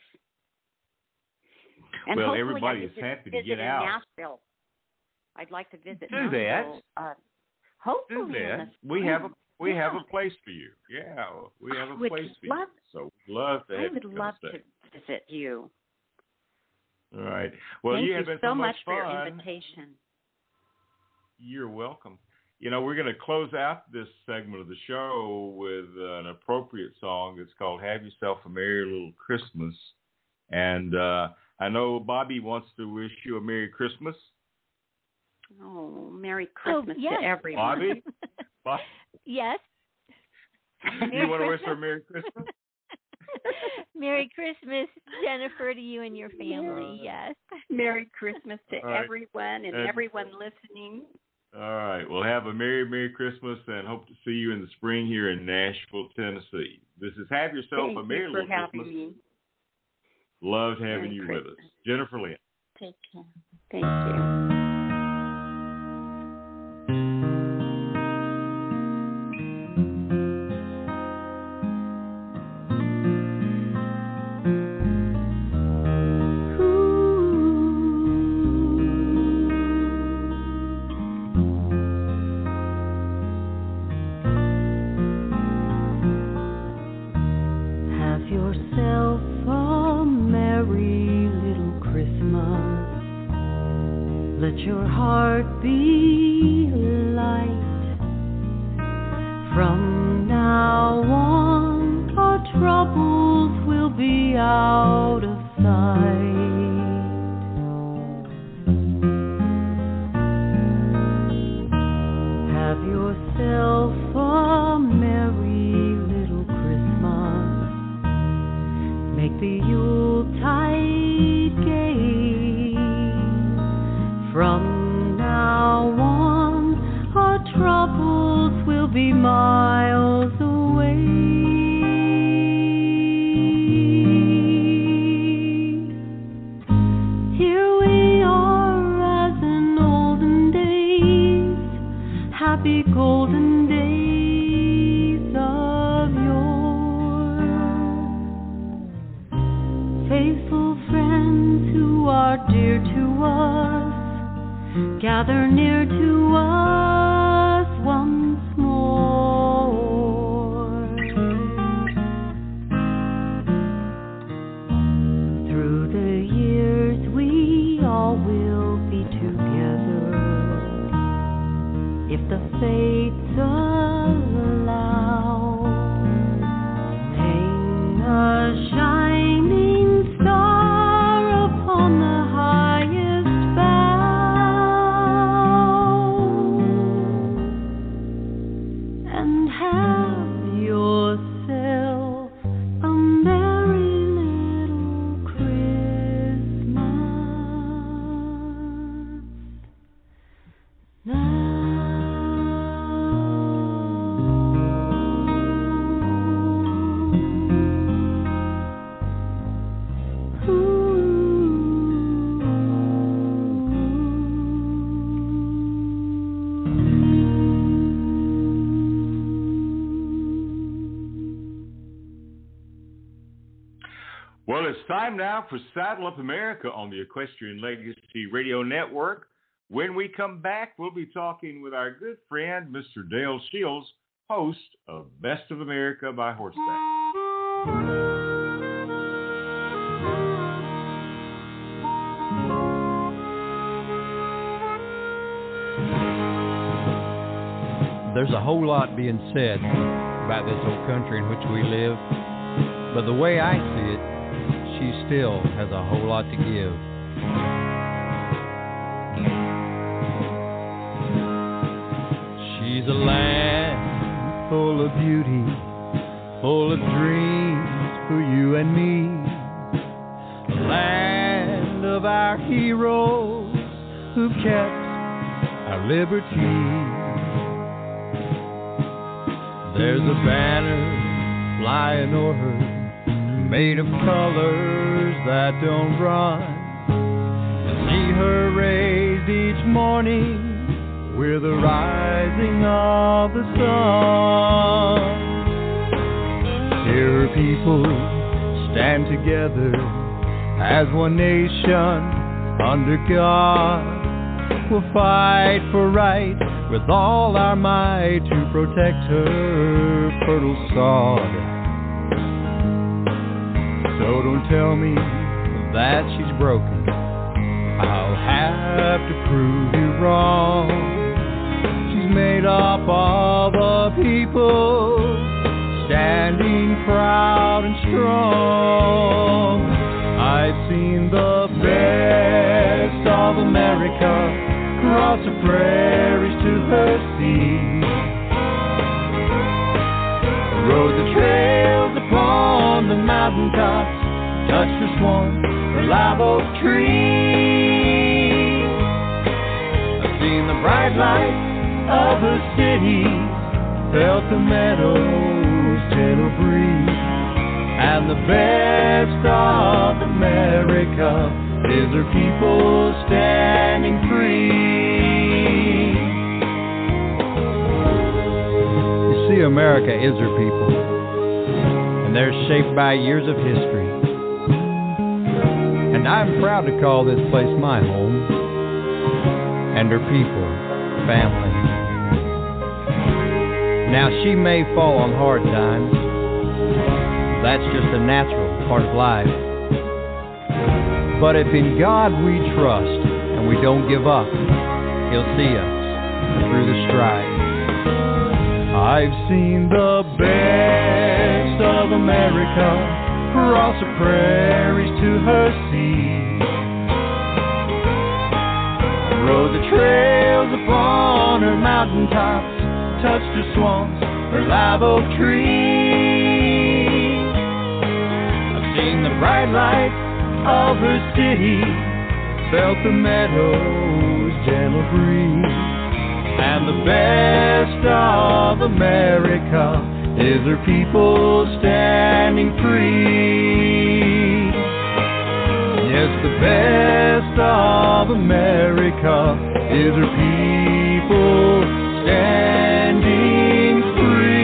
And well, everybody's happy to get out. Nashville. I'd like to visit Do Nashville. Hopefully, do that. We have a place for you. Yeah, we have a place for you. So we'd love to have you. I would love to visit you. All right. Well, Thank you have been so much fun. for your invitation. You're welcome. We're going to close out this segment of the show with an appropriate song. It's called Have Yourself a Merry Little Christmas. And I know Bobby wants to wish you a Merry Christmas. Oh, Merry Christmas yes. to everyone. Bobby? Yes. You want to wish her a Merry Christmas? Merry Christmas, Jennifer, to you and your family. Yes. Merry Christmas to right. everyone and everyone listening. All right. Well, have a Merry Christmas and hope to see you in the spring here in Nashville, Tennessee. This is Have Yourself a Merry Little Christmas. Me. Loved having Merry you Christmas. with us. Jennifer Lind. Take care. Thank you. Let your heart be light. From now on, our troubles will be out of sight. Have yourself a merry little Christmas. Make the Yuletide gay. From now on, our troubles will be miles away. Here we are as in olden days, happy golden days of yore. Faithful friends who are dear to us, gather near to us once more. Through the years we all will be together, if the fates allow. Hang a shining star upon the highest bough. Well, it's time now for Saddle Up America on the Equestrian Legacy Radio Network. When we come back, we'll be talking with our good friend, Mr. Dale Shields, host of Best of America by Horseback. There's a whole lot being said about this old country in which we live, but the way I see it, she still has a whole lot to give. She's a land full of beauty, full of dreams for you and me, a land of our heroes who've kept our liberty. There's a banner flying o'er her, made of colors that don't run. To see her raised each morning with the rising of the sun. Hear her people stand together as one nation under God. We'll fight for right with all our might to protect her fertile sod. So don't tell me that she's broken, I'll have to prove you wrong. She's made up of a people standing proud and strong. I've seen the best of America across the prairies to her sea. Rode the trails upon the mountaintops, touched her swan, her live oak tree. I've seen the bright lights of her city, felt the meadows' gentle breeze. And the best of America is her people standing free. You see, America is her people, and they're shaped by years of history. And I'm proud to call this place my home, and her people, family. Now, she may fall on hard times. That's just a natural part of life. But if in God we trust and we don't give up, He'll see us through the strife. I've seen the best of America cross the prairies to her sea. Rode the trails upon her mountaintops, touched her swamps, her live oak tree. I've seen the bright lights of her city, felt the meadows' gentle breeze. And the best of America is her people standing free. Yes, the best of America is her people standing free.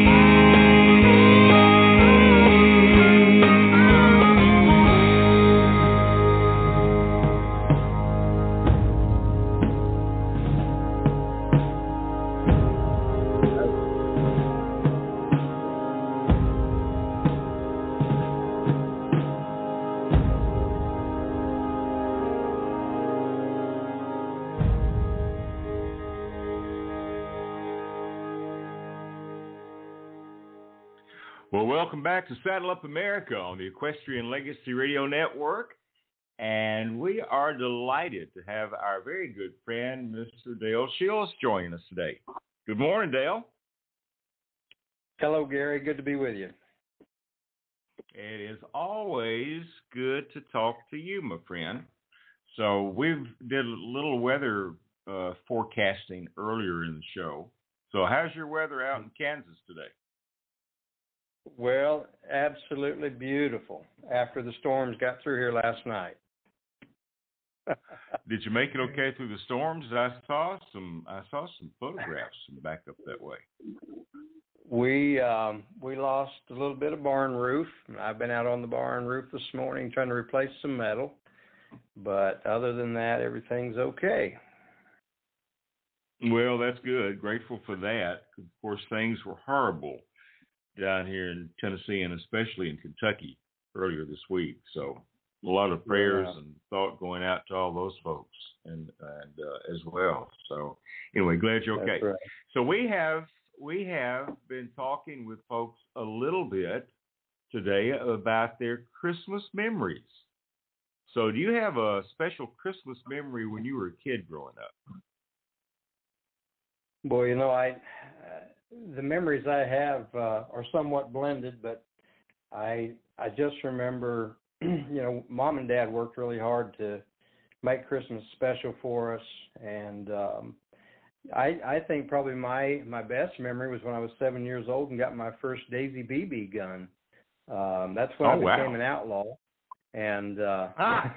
Well, welcome back to Saddle Up America on the Equestrian Legacy Radio Network. And we are delighted to have our very good friend, Mr. Dale Shields, joining us today. Good morning, Dale. Hello, Gary. Good to be with you. It is always good to talk to you, my friend. So we did a little weather forecasting earlier in the show. So how's your weather out in Kansas today? Well, absolutely beautiful after the storms got through here last night. Did you make it okay through the storms? I saw some photographs back up that way. We lost a little bit of barn roof. I've been out on the barn roof this morning trying to replace some metal, but other than that, everything's okay. Well, that's good. Grateful for that. Of course, things were horrible down here in Tennessee and especially in Kentucky earlier this week. So a lot of prayers and thought going out to all those folks and as well. So anyway, glad you're okay. That's right. So we have been talking with folks a little bit today about their Christmas memories. So do you have a special Christmas memory when you were a kid growing up? Boy, the memories I have are somewhat blended, but I just remember, Mom and Dad worked really hard to make Christmas special for us, and I think probably my best memory was when I was 7 years old and got my first Daisy BB gun. That's when I became an outlaw, and I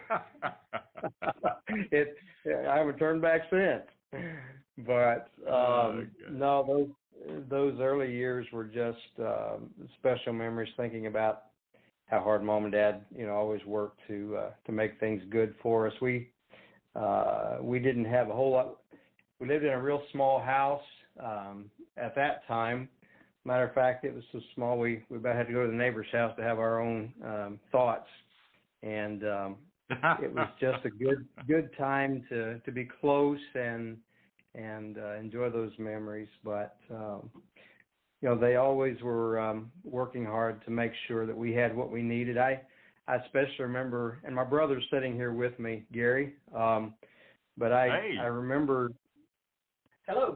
haven't turned back since. But no, those early years were just special memories. Thinking about how hard Mom and Dad, always worked to make things good for us. We didn't have a whole lot. We lived in a real small house at that time. Matter of fact, it was so small we about had to go to the neighbor's house to have our own thoughts, and it was just a good time to be close and enjoy those memories. But they always were working hard to make sure that we had what we needed. I especially remember, and my brother's sitting here with me, Gary. But I remember. Hello.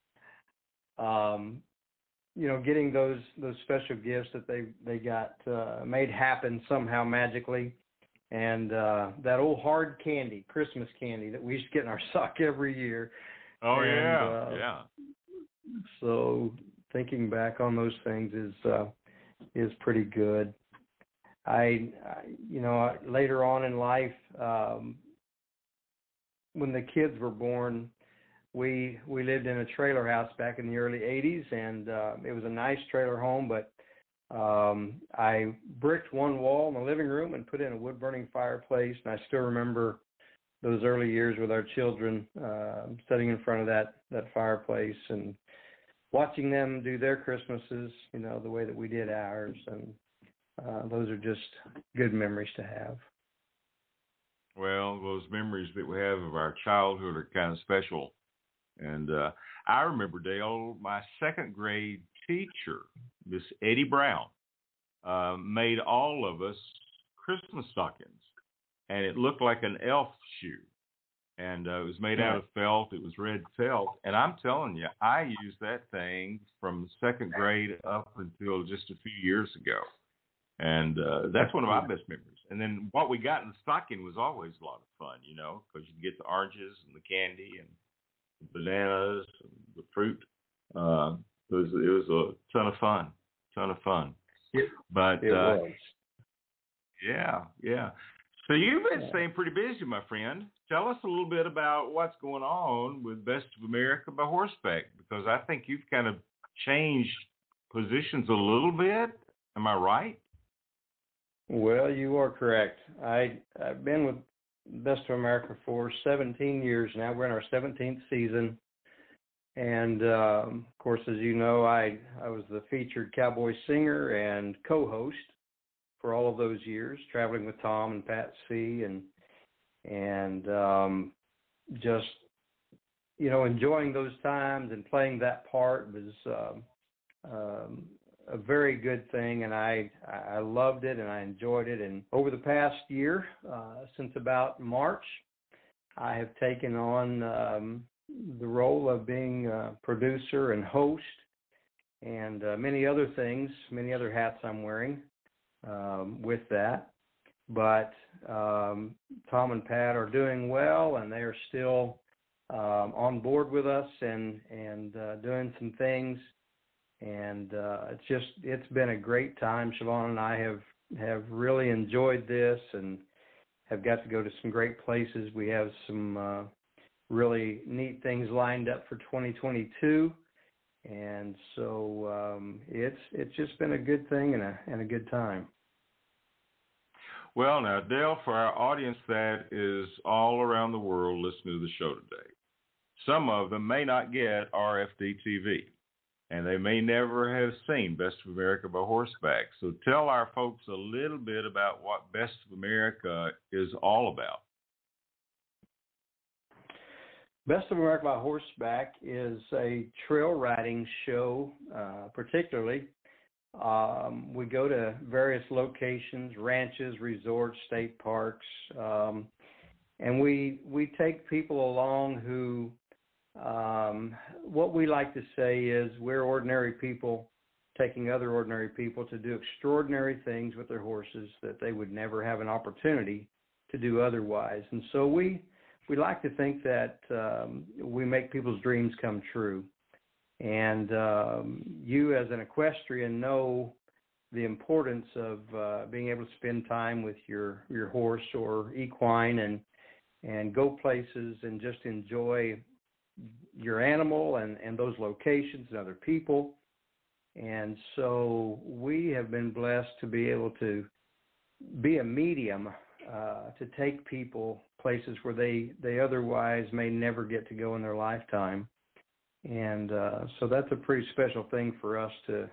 Getting those special gifts that they got made happen somehow magically, and that old hard candy, Christmas candy that we used to get in our sock every year. Oh, and, yeah. So thinking back on those things is pretty good. I later on in life, when the kids were born, we lived in a trailer house back in the early 80s, and it was a nice trailer home, but I bricked one wall in the living room and put in a wood-burning fireplace, and I still remember those early years with our children sitting in front of that fireplace and watching them do their Christmases, the way that we did ours, and those are just good memories to have. Well, those memories that we have of our childhood are kind of special. And I remember, Dale, my second grade teacher, Miss Eddie Brown, made all of us Christmas stockings. And it looked like an elf shoe. And it was made out of felt. It was red felt. And I'm telling you, I used that thing from second grade up until just a few years ago. And that's one of my best memories. And then what we got in the stocking was always a lot of fun, because you get the oranges and the candy and the bananas and the fruit. It was a ton of fun. But it was. Yeah. So you've been staying pretty busy, my friend. Tell us a little bit about what's going on with Best of America by Horseback, because I think you've kind of changed positions a little bit. Am I right? Well, you are correct. I've been with Best of America for 17 years now. We're in our 17th season. And, of course, as you know, I was the featured cowboy singer and co-host for all of those years, traveling with Tom and Pat C. and just, enjoying those times and playing that part was a very good thing, and I loved it and I enjoyed it. And over the past year, since about March, I have taken on the role of being a producer and host, and many other things, many other hats I'm wearing with that. But Tom and Pat are doing well, and they are still on board with us and doing some things. And it's been a great time. Siobhan and I have really enjoyed this and have got to go to some great places. We have some really neat things lined up for 2022. And so it's just been a good thing and a good time. Well, now, Dale, for our audience that is all around the world listening to the show today, some of them may not get RFD TV, and they may never have seen Best of America by Horseback. So tell our folks a little bit about what Best of America is all about. Best of America by Horseback is a trail riding show, particularly. We go to various locations, ranches, resorts, state parks, and we take people along who, what we like to say is we're ordinary people taking other ordinary people to do extraordinary things with their horses that they would never have an opportunity to do otherwise. And so we like to think that we make people's dreams come true. And you as an equestrian know the importance of being able to spend time with your horse or equine and go places and just enjoy your animal and those locations and other people. And so we have been blessed to be able to be a medium to take people places where they otherwise may never get to go in their lifetime. And so that's a pretty special thing for us to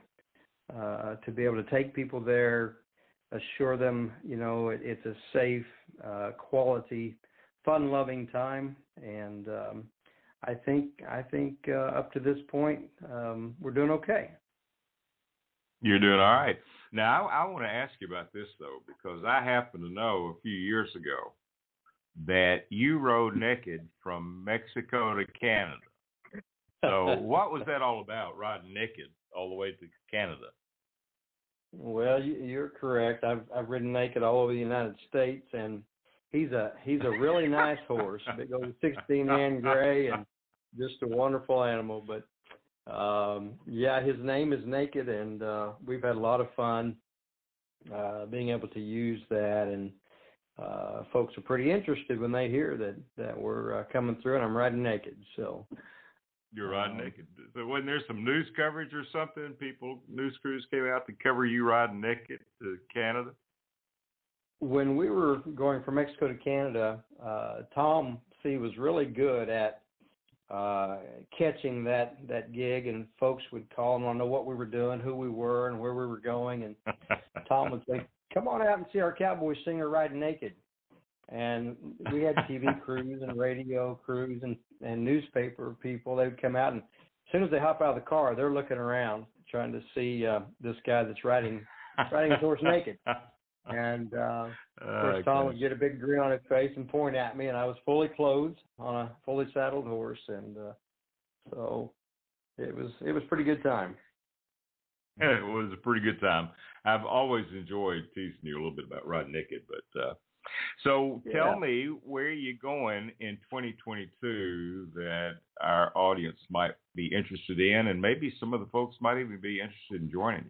be able to take people there, assure them, it's a safe, quality, fun-loving time. And I think up to this point, we're doing okay. You're doing all right. Now, I want to ask you about this, though, because I happen to know a few years ago that you rode naked from Mexico to Canada. So what was that all about, riding naked all the way to Canada? Well, you're correct. I've ridden naked all over the United States, and he's a really nice horse, big old 16-hand gray, and just a wonderful animal. But his name is Naked, and we've had a lot of fun being able to use that. And folks are pretty interested when they hear that we're coming through, and I'm riding naked. So. You're riding naked. So wasn't there some news coverage or something? News crews came out to cover you riding naked to Canada? When we were going from Mexico to Canada, Tom C. was really good at catching that gig, and folks would call and want to know what we were doing, who we were, and where we were going. And Tom would say, "Come on out and see our cowboy singer riding naked." And we had TV crews and radio crews and newspaper people. They would come out, and as soon as they hop out of the car, they're looking around trying to see this guy that's riding his horse naked. And of course, Tom would get a big grin on his face and point at me, and I was fully clothed on a fully saddled horse, and so it was a pretty good time. It was a pretty good time. I've always enjoyed teasing you a little bit about riding naked, but. So tell me where you're going in 2022 that our audience might be interested in, and maybe some of the folks might even be interested in joining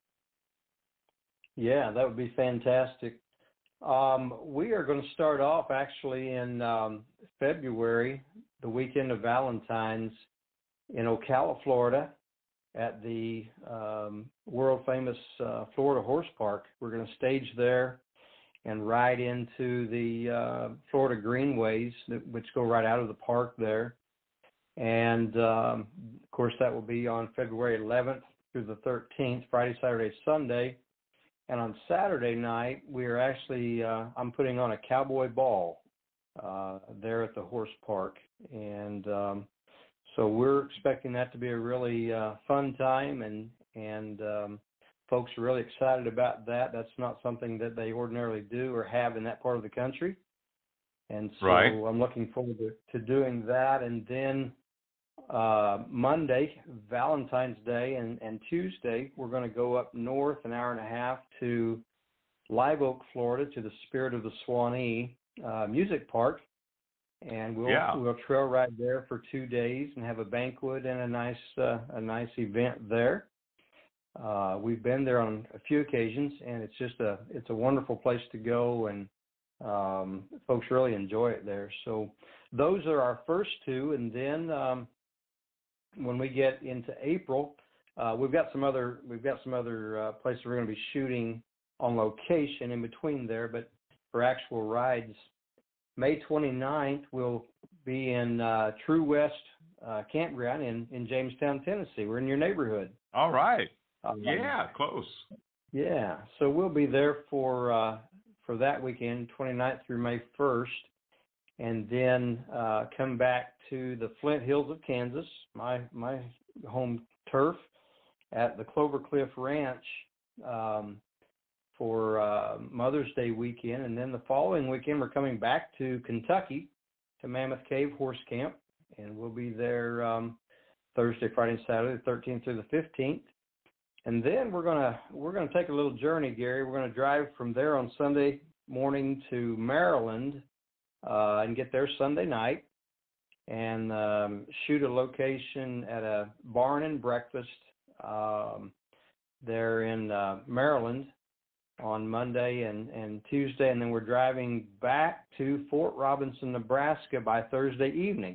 you. Yeah, that would be fantastic. We are going to start off actually in February, the weekend of Valentine's, in Ocala, Florida, at the world-famous Florida Horse Park. We're going to stage there and ride into the Florida Greenways, which go right out of the park there. And, of course, that will be on February 11th through the 13th, Friday, Saturday, Sunday. And on Saturday night, we are actually, I'm putting on a cowboy ball there at the horse park. And so we're expecting that to be a really fun time, and folks are really excited about that. That's not something that they ordinarily do or have in that part of the country. And so I'm looking forward to doing that. And then Monday, Valentine's Day, and Tuesday, we're going to go up north an hour and a half to Live Oak, Florida, to the Spirit of the Swanee Music Park. And we'll trail ride there for 2 days and have a banquet and a nice event there. We've been there on a few occasions, and it's a wonderful place to go, and folks really enjoy it there. So those are our first two, and then when we get into April, we've got some other places we're going to be shooting on location in between there, but for actual rides, May 29th we'll be in True West Campground in Jamestown, Tennessee. We're in your neighborhood. All right. Yeah, close. Yeah, so we'll be there for that weekend, 29th through May 1st, and then come back to the Flint Hills of Kansas, my home turf, at the Clover Cliff Ranch for Mother's Day weekend, and then the following weekend we're coming back to Kentucky to Mammoth Cave Horse Camp, and we'll be there Thursday, Friday, and Saturday, the 13th through the 15th. And then we're gonna take a little journey, Gary. We're gonna drive from there on Sunday morning to Maryland and get there Sunday night, and shoot a location at a barn and breakfast there in Maryland on Monday and Tuesday, and then we're driving back to Fort Robinson, Nebraska by Thursday evening.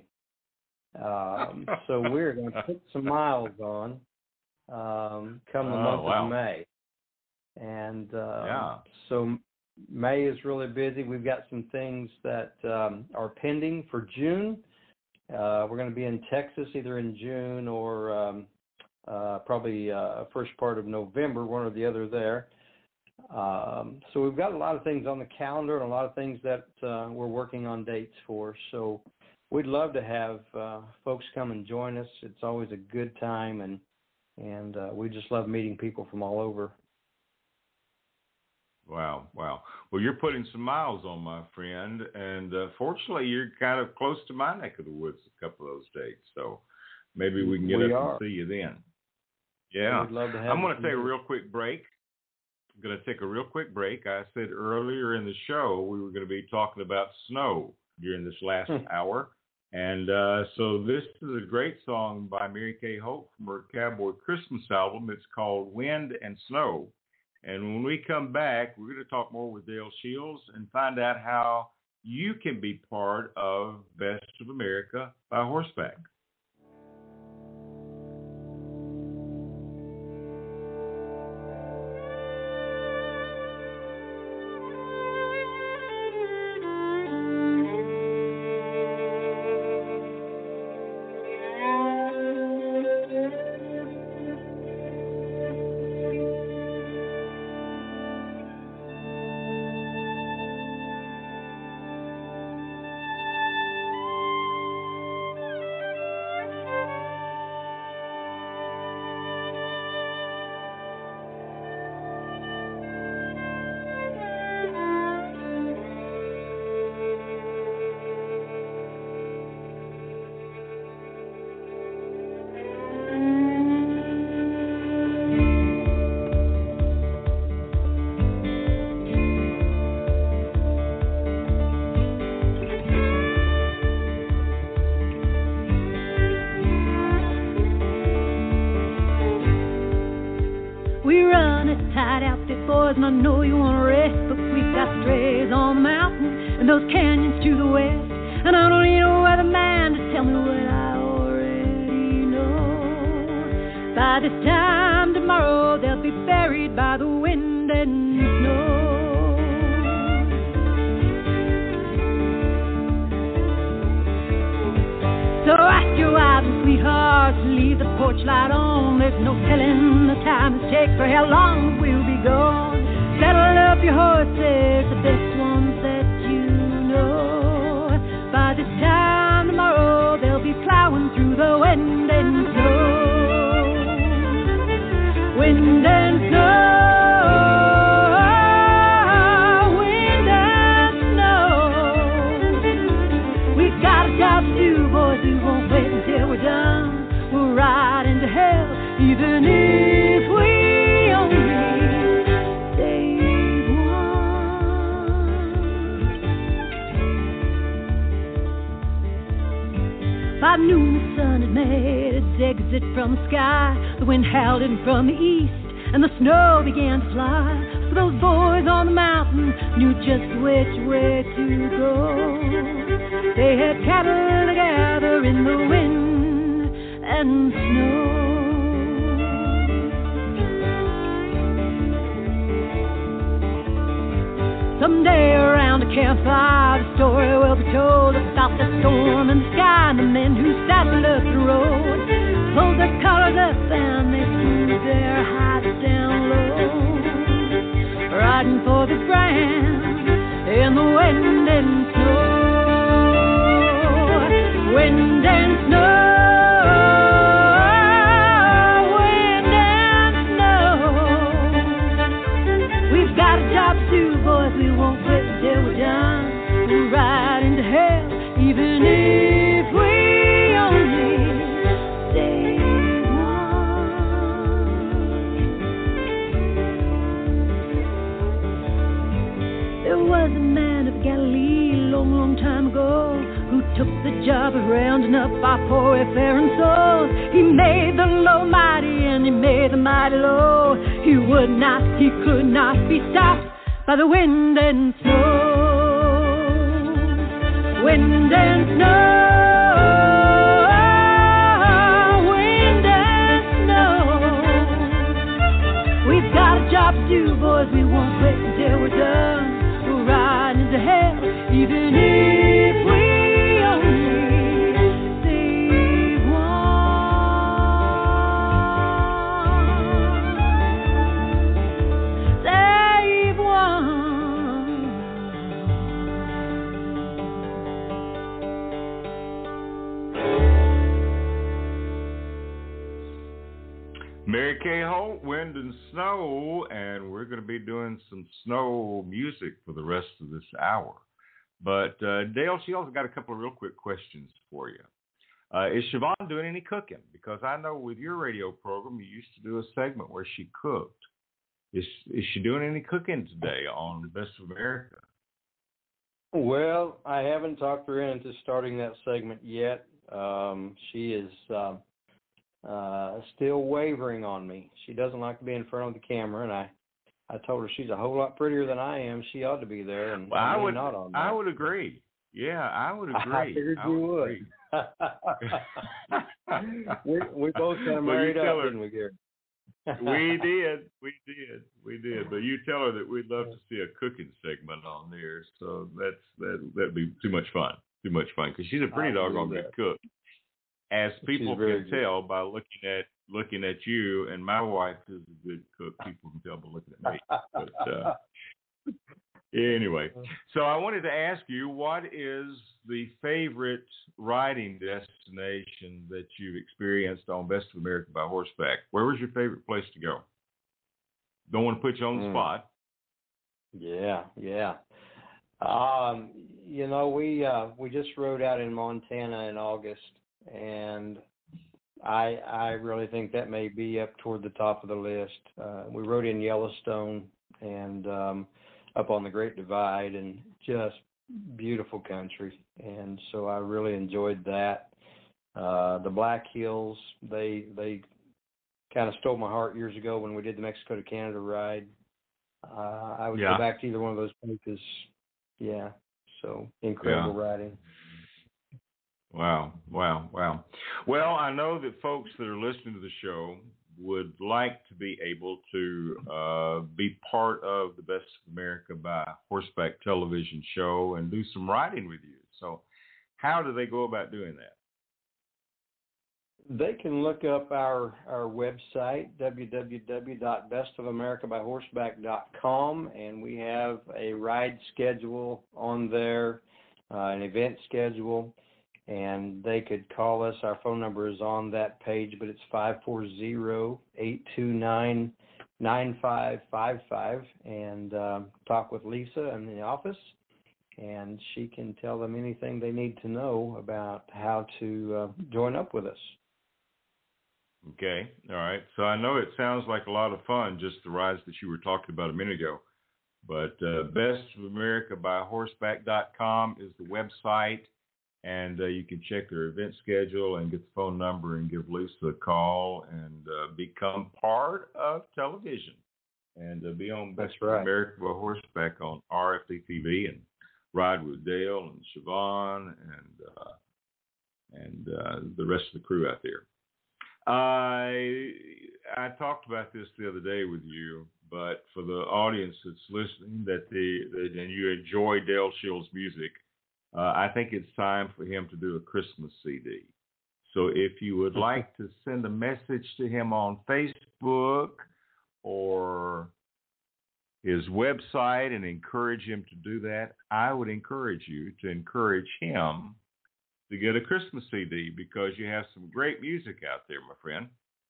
So we're going to put some miles on come the month of May. And so May is really busy. We've got some things that are pending for June. We're going to be in Texas either in June or probably first part of November, one or the other there. So we've got a lot of things on the calendar and a lot of things that we're working on dates for. So we'd love to have folks come and join us. It's always a good time, and we just love meeting people from all over. Wow. Well, you're putting some miles on, my friend, and fortunately, you're kind of close to my neck of the woods a couple of those days, so maybe we can get up and see you then. Yeah. We'd love to have I'm going to take a real quick break. I said earlier in the show we were going to be talking about snow during this last hour, and so this is a great song by Mary Kay Holt from her Cowboy Christmas album. It's called Wind and Snow. And when we come back, we're going to talk more with Dale Shields and find out how you can be part of Best of America by horseback. And I know you want to rest, but we've got strays on the mountain and those canyons to the west. And I don't need a weatherman to tell me what I already know. By this time tomorrow, they'll be buried by the wind and the snow. So ask your wives and sweethearts to leave the porch light on. There's no telling the time it takes or how long we'll be gone. Saddle up your horses, the best ones that you know. By this time tomorrow, they'll be plowing through the wind and snow. Wind and snow, wind and snow. We've got a job to do, boys, we won't wait until we're done. We'll ride into hell, even if we only by noon, the sun had made its exit from the sky. The wind howled in from the east, and the snow began to fly. So those boys on the mountain knew just which way to go. They had cattle to gather in the wind and snow. Someday around a campfire, the story will be told about the storm in the sky and the men who sat and looked the road, pulled their collars up and they smoothed their hats down low, riding for the brand in the wind and snow, wind and snow. Boys, we won't quit till we're done. We'll ride into hell, even if we only save one. There was a man of Galilee a long, long time ago who took the job of rounding up our poor wayfaring souls. He made the low mighty and he made the mighty low. He would not, he could not be stopped by the wind and snow, wind and snow, wind and snow. We've got a job to do, boys, we won't quit until we're done. We'll ride into hell, even if we only save one. Save one. Mary Kay Holt, Wind and Snow, and we're going to be doing some snow music for the rest of this hour. But Dale, she also got a couple of real quick questions for you. Is Siobhan doing any cooking? Because I know with your radio program, you used to do a segment where she cooked. Is she doing any cooking today on Best of America? Well, I haven't talked her into starting that segment yet. She is still wavering on me. She doesn't like to be in front of the camera, and I told her she's a whole lot prettier than I am. She ought to be there, and well, I would not on that. I would agree. Yeah, I would agree. I figured you would. we both kind of married up, didn't we, Gary? We did. But you tell her that we'd love to see a cooking segment on there. So that'd be too much fun. Because she's a pretty doggone good cook. As people can tell by looking at you, and my wife is a good cook. People can tell by looking at me. But anyway, so I wanted to ask you, what is the favorite riding destination that you've experienced on Best of America by horseback? Where was your favorite place to go? Don't want to put you on the spot. Yeah. We just rode out in Montana in August, and I really think that may be up toward the top of the list. We rode in Yellowstone and up on the Great Divide, and just beautiful country. And so I really enjoyed that. The Black Hills, they kind of stole my heart years ago when we did the Mexico to Canada ride. I would go back to either one of those places. Yeah, so incredible riding. Wow. Well, I know that folks that are listening to the show would like to be able to be part of the Best of America by Horseback television show and do some riding with you. So how do they go about doing that? They can look up our website, www.bestofamericabyhorseback.com, and we have a ride schedule on there, an event schedule, and they could call us. Our phone number is on that page, but it's 540-829-9555, and talk with Lisa in the office, and she can tell them anything they need to know about how to join up with us. Okay. All right. So I know it sounds like a lot of fun, just the rides that you were talking about a minute ago. But bestofamericabyhorseback.com is the website, and you can check their event schedule and get the phone number and give Lisa a call and become part of television and be on Best of America by Horseback on RFD TV and ride with Dale and Siobhan and the rest of the crew out there. I talked about this the other day with you, but for the audience that's listening, and you enjoy Dale Schill's music, I think it's time for him to do a Christmas CD. So if you would like to send a message to him on Facebook or his website and encourage him to do that, I would encourage you to encourage him to get a Christmas CD because you have some great music out there, my friend.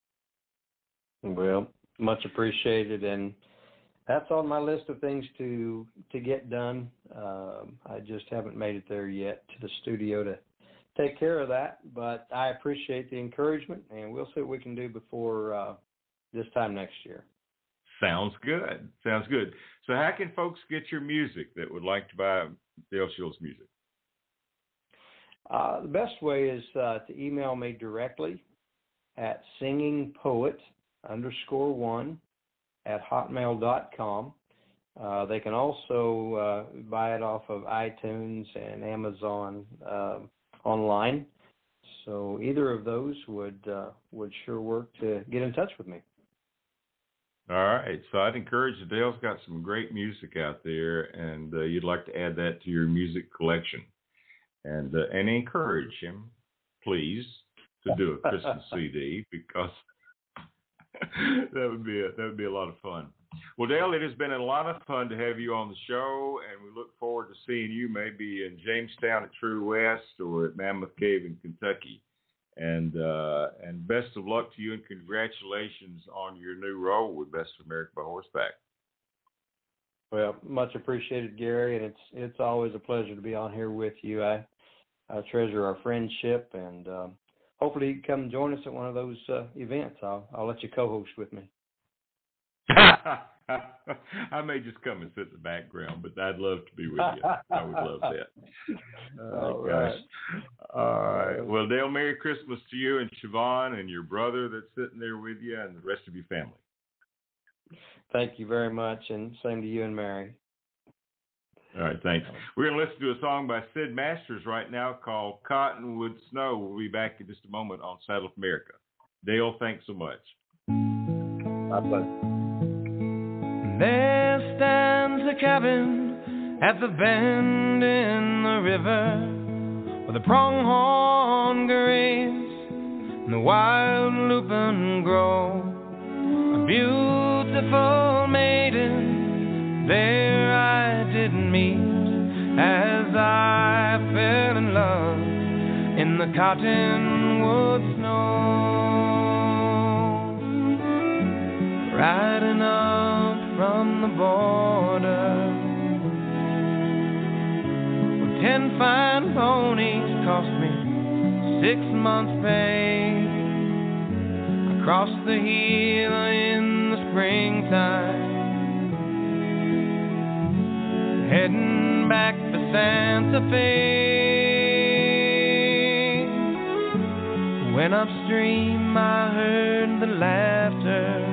Well, much appreciated, and that's on my list of things to get done. I just haven't made it there yet to the studio to take care of that, but I appreciate the encouragement, and we'll see what we can do before this time next year. Sounds good. Sounds good. So how can folks get your music that would like to buy Dale Schill's music? The best way is to email me directly at singingpoet_1@hotmail.com. They can also buy it off of iTunes and Amazon online. So either of those would sure work to get in touch with me. All right. So I'd encourage you. Dale's got some great music out there, and you'd like to add that to your music collection. And encourage him, please, to do a Christmas CD because that would be a lot of fun. Well, Dale, it has been a lot of fun to have you on the show, and we look forward to seeing you maybe in Jamestown at True West or at Mammoth Cave in Kentucky. And best of luck to you, and congratulations on your new role with Best of America by Horseback. Well, much appreciated, Gary, and it's always a pleasure to be on here with you. I treasure our friendship, and hopefully you can come join us at one of those events. I'll let you co-host with me. I may just come and sit in the background, but I'd love to be with you. I would love that. All right. All right. Well, Dale, Merry Christmas to you and Siobhan and your brother that's sitting there with you and the rest of your family. Thank you very much, and same to you and Mary. All right, thanks. We're going to listen to a song by Sid Masters right now called Cottonwood Snow. We'll be back in just a moment on Saddle of America. Dale, thanks so much. My pleasure. There stands a cabin at the bend in the river where the pronghorn graze and the wild lupin grow. A beautiful maiden there I did meet as I fell in love in the cottonwood snow. Riding up from the border with 10 fine ponies cost me 6 months' pay. I crossed the hill in the springtime, heading back to Santa Fe. When upstream I heard the laughter,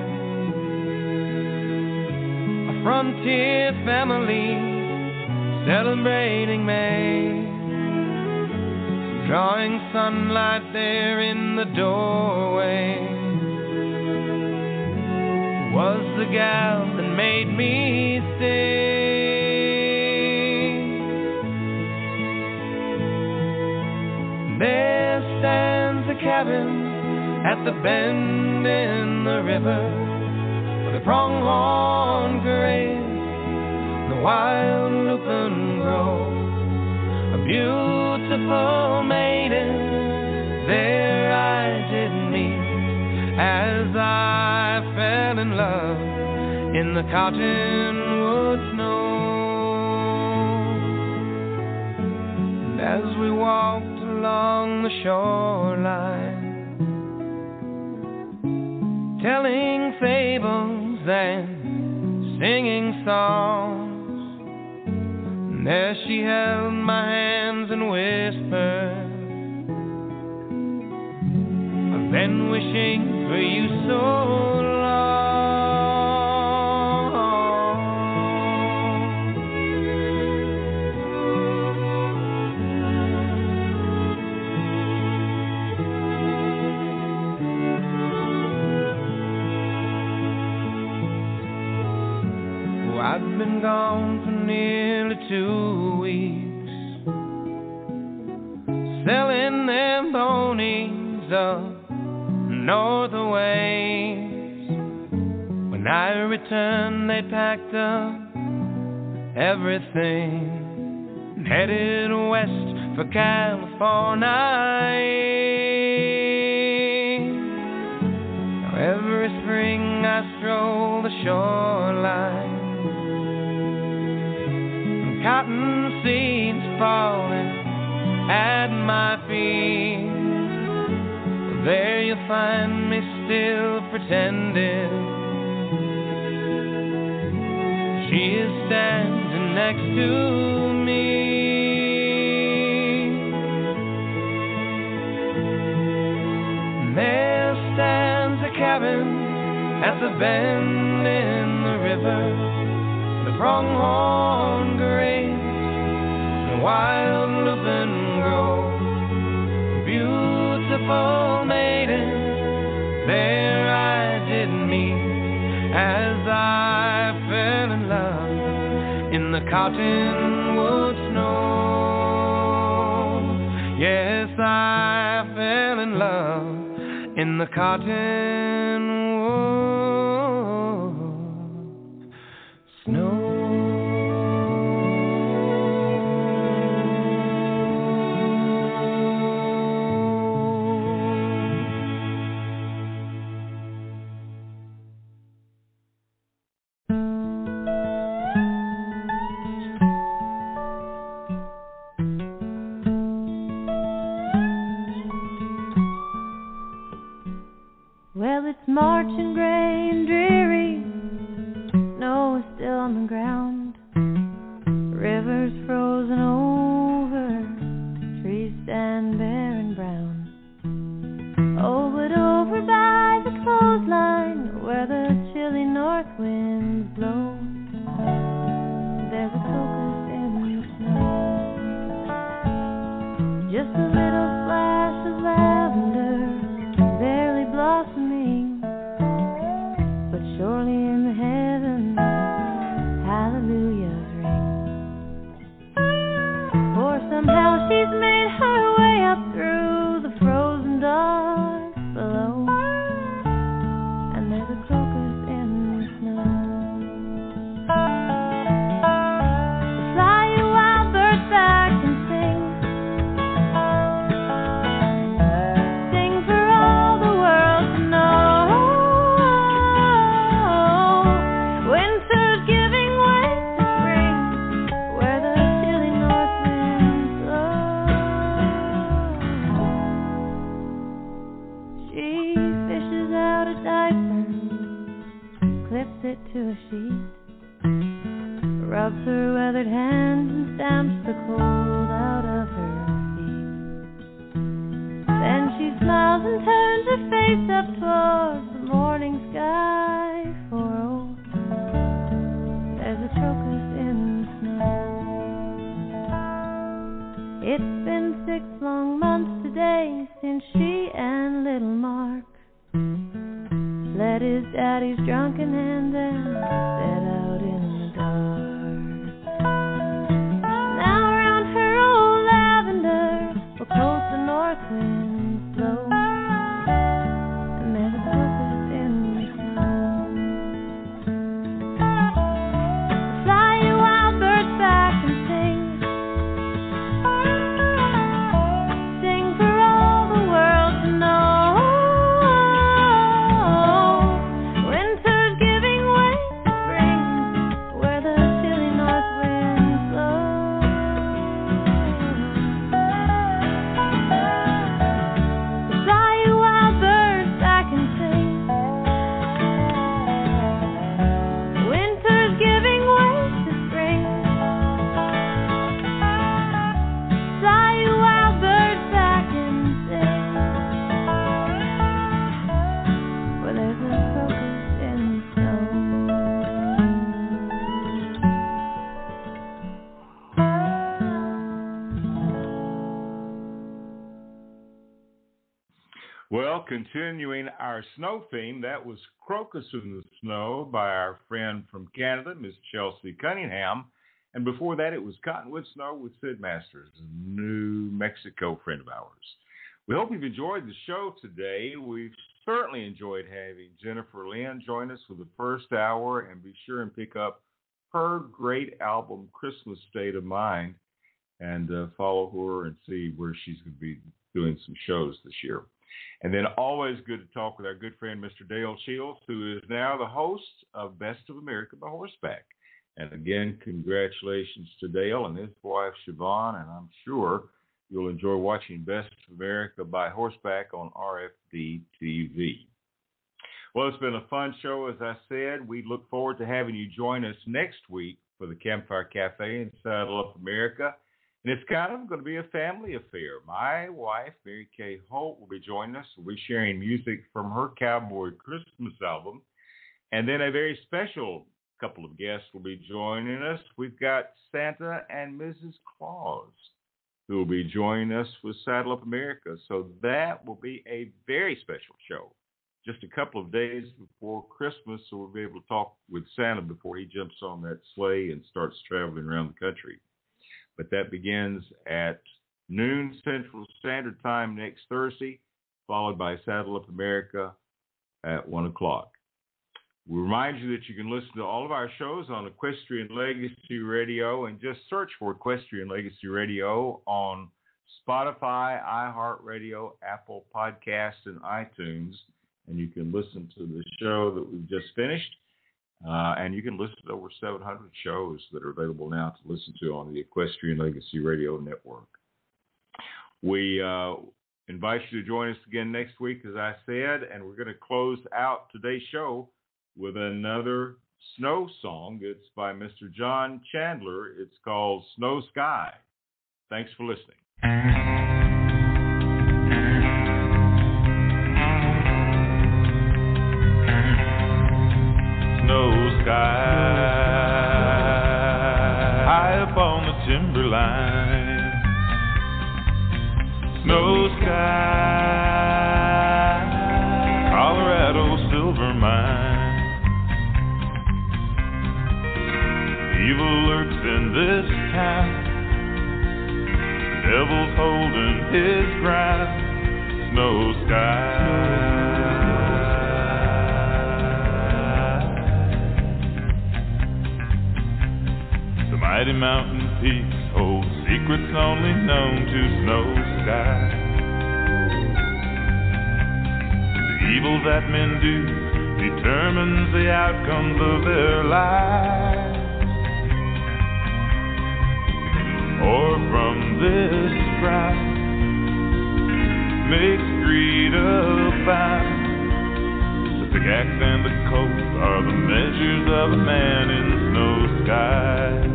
frontier family celebrating May, drawing sunlight there in the doorway. Was the gal that made me stay. There stands a cabin at the bend in the river, the pronghorn graze, the wild lupin grow. A beautiful maiden there I did meet as I fell in love in the cottonwood snow. And as we walked along the shoreline, telling fables and singing songs, and there she held my hands and whispered, I've been wishing for you so long. I've been gone for nearly 2 weeks, selling them ponies up north away. When I returned, they packed up everything and headed west for California. Now every spring I stroll the shoreline, and cotton seeds falling at my feet. Well, there you'll find me still pretending. She is standing next to me. There stands a cabin at the bend in the river. The pronghorn graze, the wild lupin grow. Beautiful maiden, there I did meet as I fell in love in the cottonwood snow. Yes, I fell in love in the cottonwood snow. Well, it's March and gray and dreary. Snow is still on the ground. The river's frozen over. Trees stand bare and brown. Oh, but over by the clothesline, where the chilly north winds blow, there's a crocus in the snow. Just a little flash of lavender, barely blossoming, but surely in the heavens hallelujahs ring. For somehow she's made her way up through the frozen dark below, and there's a crocus in the snow. So fly, you wild birds, back and sing. Sing for all the world to know. Winter's giving way to spring, where the chilly north winds blow. She fishes out a diaper, clips it to a sheet, rubs her weathered hands and stamps the cold out of her feet. Then she smiles and turns her face up towards the morning sky, for oh, there's a crocus in the snow. It's been 6 long months today since she and little Mark led his daddy's drunken hand and set out in the dark. Now around her old lavender will coast the north winds blow, and there's a crocus in the snow. Fly, you wild birds, back and sing. Sing for all the world to know. Winter's giving Well, continuing our snow theme, that was Crocus in the Snow by our friend from Canada, Miss Chelsea Cunningham. And before that, it was Cottonwood Snow with Sid Masters, a New Mexico friend of ours. We hope you've enjoyed the show today. We've certainly enjoyed having Jennifer Lynn join us for the first hour, and be sure and pick up her great album, Christmas State of Mind, and follow her and see where she's going to be doing some shows this year. And then always good to talk with our good friend, Mr. Dale Shields, who is now the host of Best of America by Horseback. And again, congratulations to Dale and his wife, Siobhan, and I'm sure you'll enjoy watching Best of America by Horseback on RFD TV. Well, it's been a fun show, as I said. We look forward to having you join us next week for the Campfire Cafe in Saddle Up America. And it's kind of going to be a family affair. My wife, Mary Kay Holt, will be joining us. We'll be sharing music from her Cowboy Christmas album. And then a very special couple of guests will be joining us. We've got Santa and Mrs. Claus, who will be joining us with Saddle Up America. So that will be a very special show. Just a couple of days before Christmas, so we'll be able to talk with Santa before he jumps on that sleigh and starts traveling around the country. But that begins at noon Central Standard Time next Thursday, followed by Saddle Up America at 1 o'clock. We remind you that you can listen to all of our shows on Equestrian Legacy Radio, and just search for Equestrian Legacy Radio on Spotify, iHeartRadio, Apple Podcasts, and iTunes. And you can listen to the show that we've just finished. And you can listen to over 700 shows that are available now to listen to on the Equestrian Legacy Radio Network. We invite you to join us again next week, as I said, and we're going to close out today's show with another snow song. It's by Mr. John Chandler. It's called Snow Sky. Thanks for listening. Snow sky, high upon the timberline. Snow sky, Colorado silver mine. Evil lurks in this town, devil's holding his ground. Snow sky. Mighty mountain peaks hold secrets only known to Snow Sky. The evil that men do determines the outcomes of their lives. Or from this strife makes greed abound. The pickaxe and the coat are the measures of a man in Snow Sky.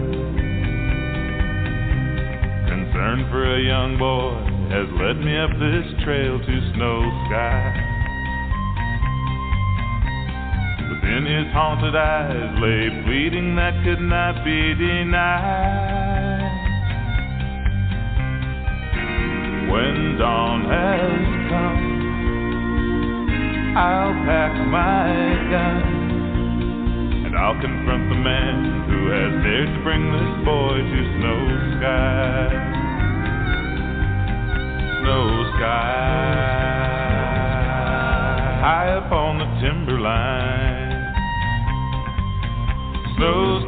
Concern for a young boy has led me up this trail to Snow Sky. Within his haunted eyes lay pleading that could not be denied. When dawn has come, I'll pack my gun, and I'll confront the man who has dared to bring this boy to Snow Sky. Snow sky, high upon the timberline. Snow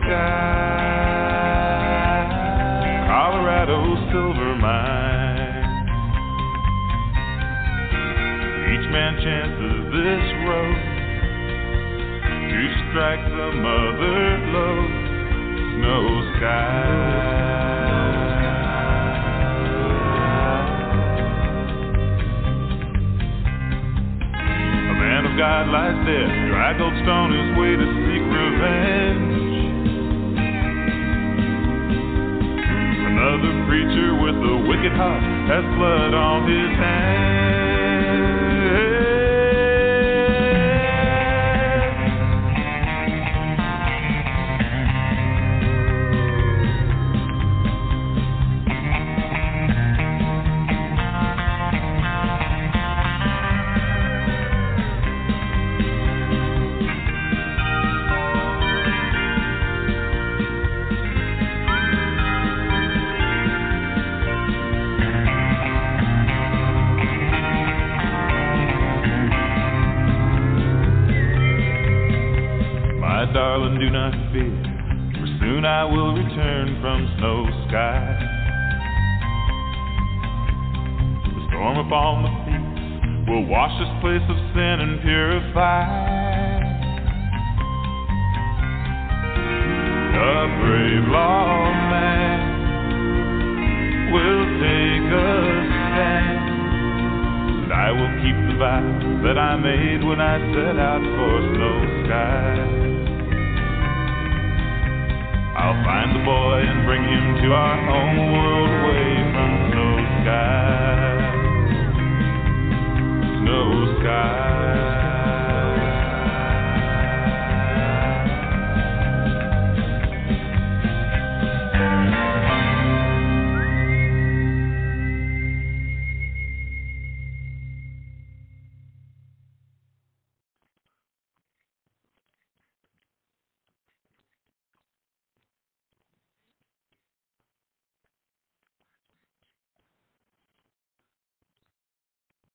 sky, Colorado silver mine. Each man chances this road to strike some other blow. Snow sky. God lies dead, dry gold stone his way to seek revenge. Another preacher with a wicked heart has blood on his hands. darling, do not fear, for soon I will return from snow sky. The storm upon the peaks will wash this place of sin and purify. A brave lawman will take a stand, and I will keep the vow that I made when I set out for snow sky. I'll find the boy and bring him to our home world away from snow sky. Snow sky.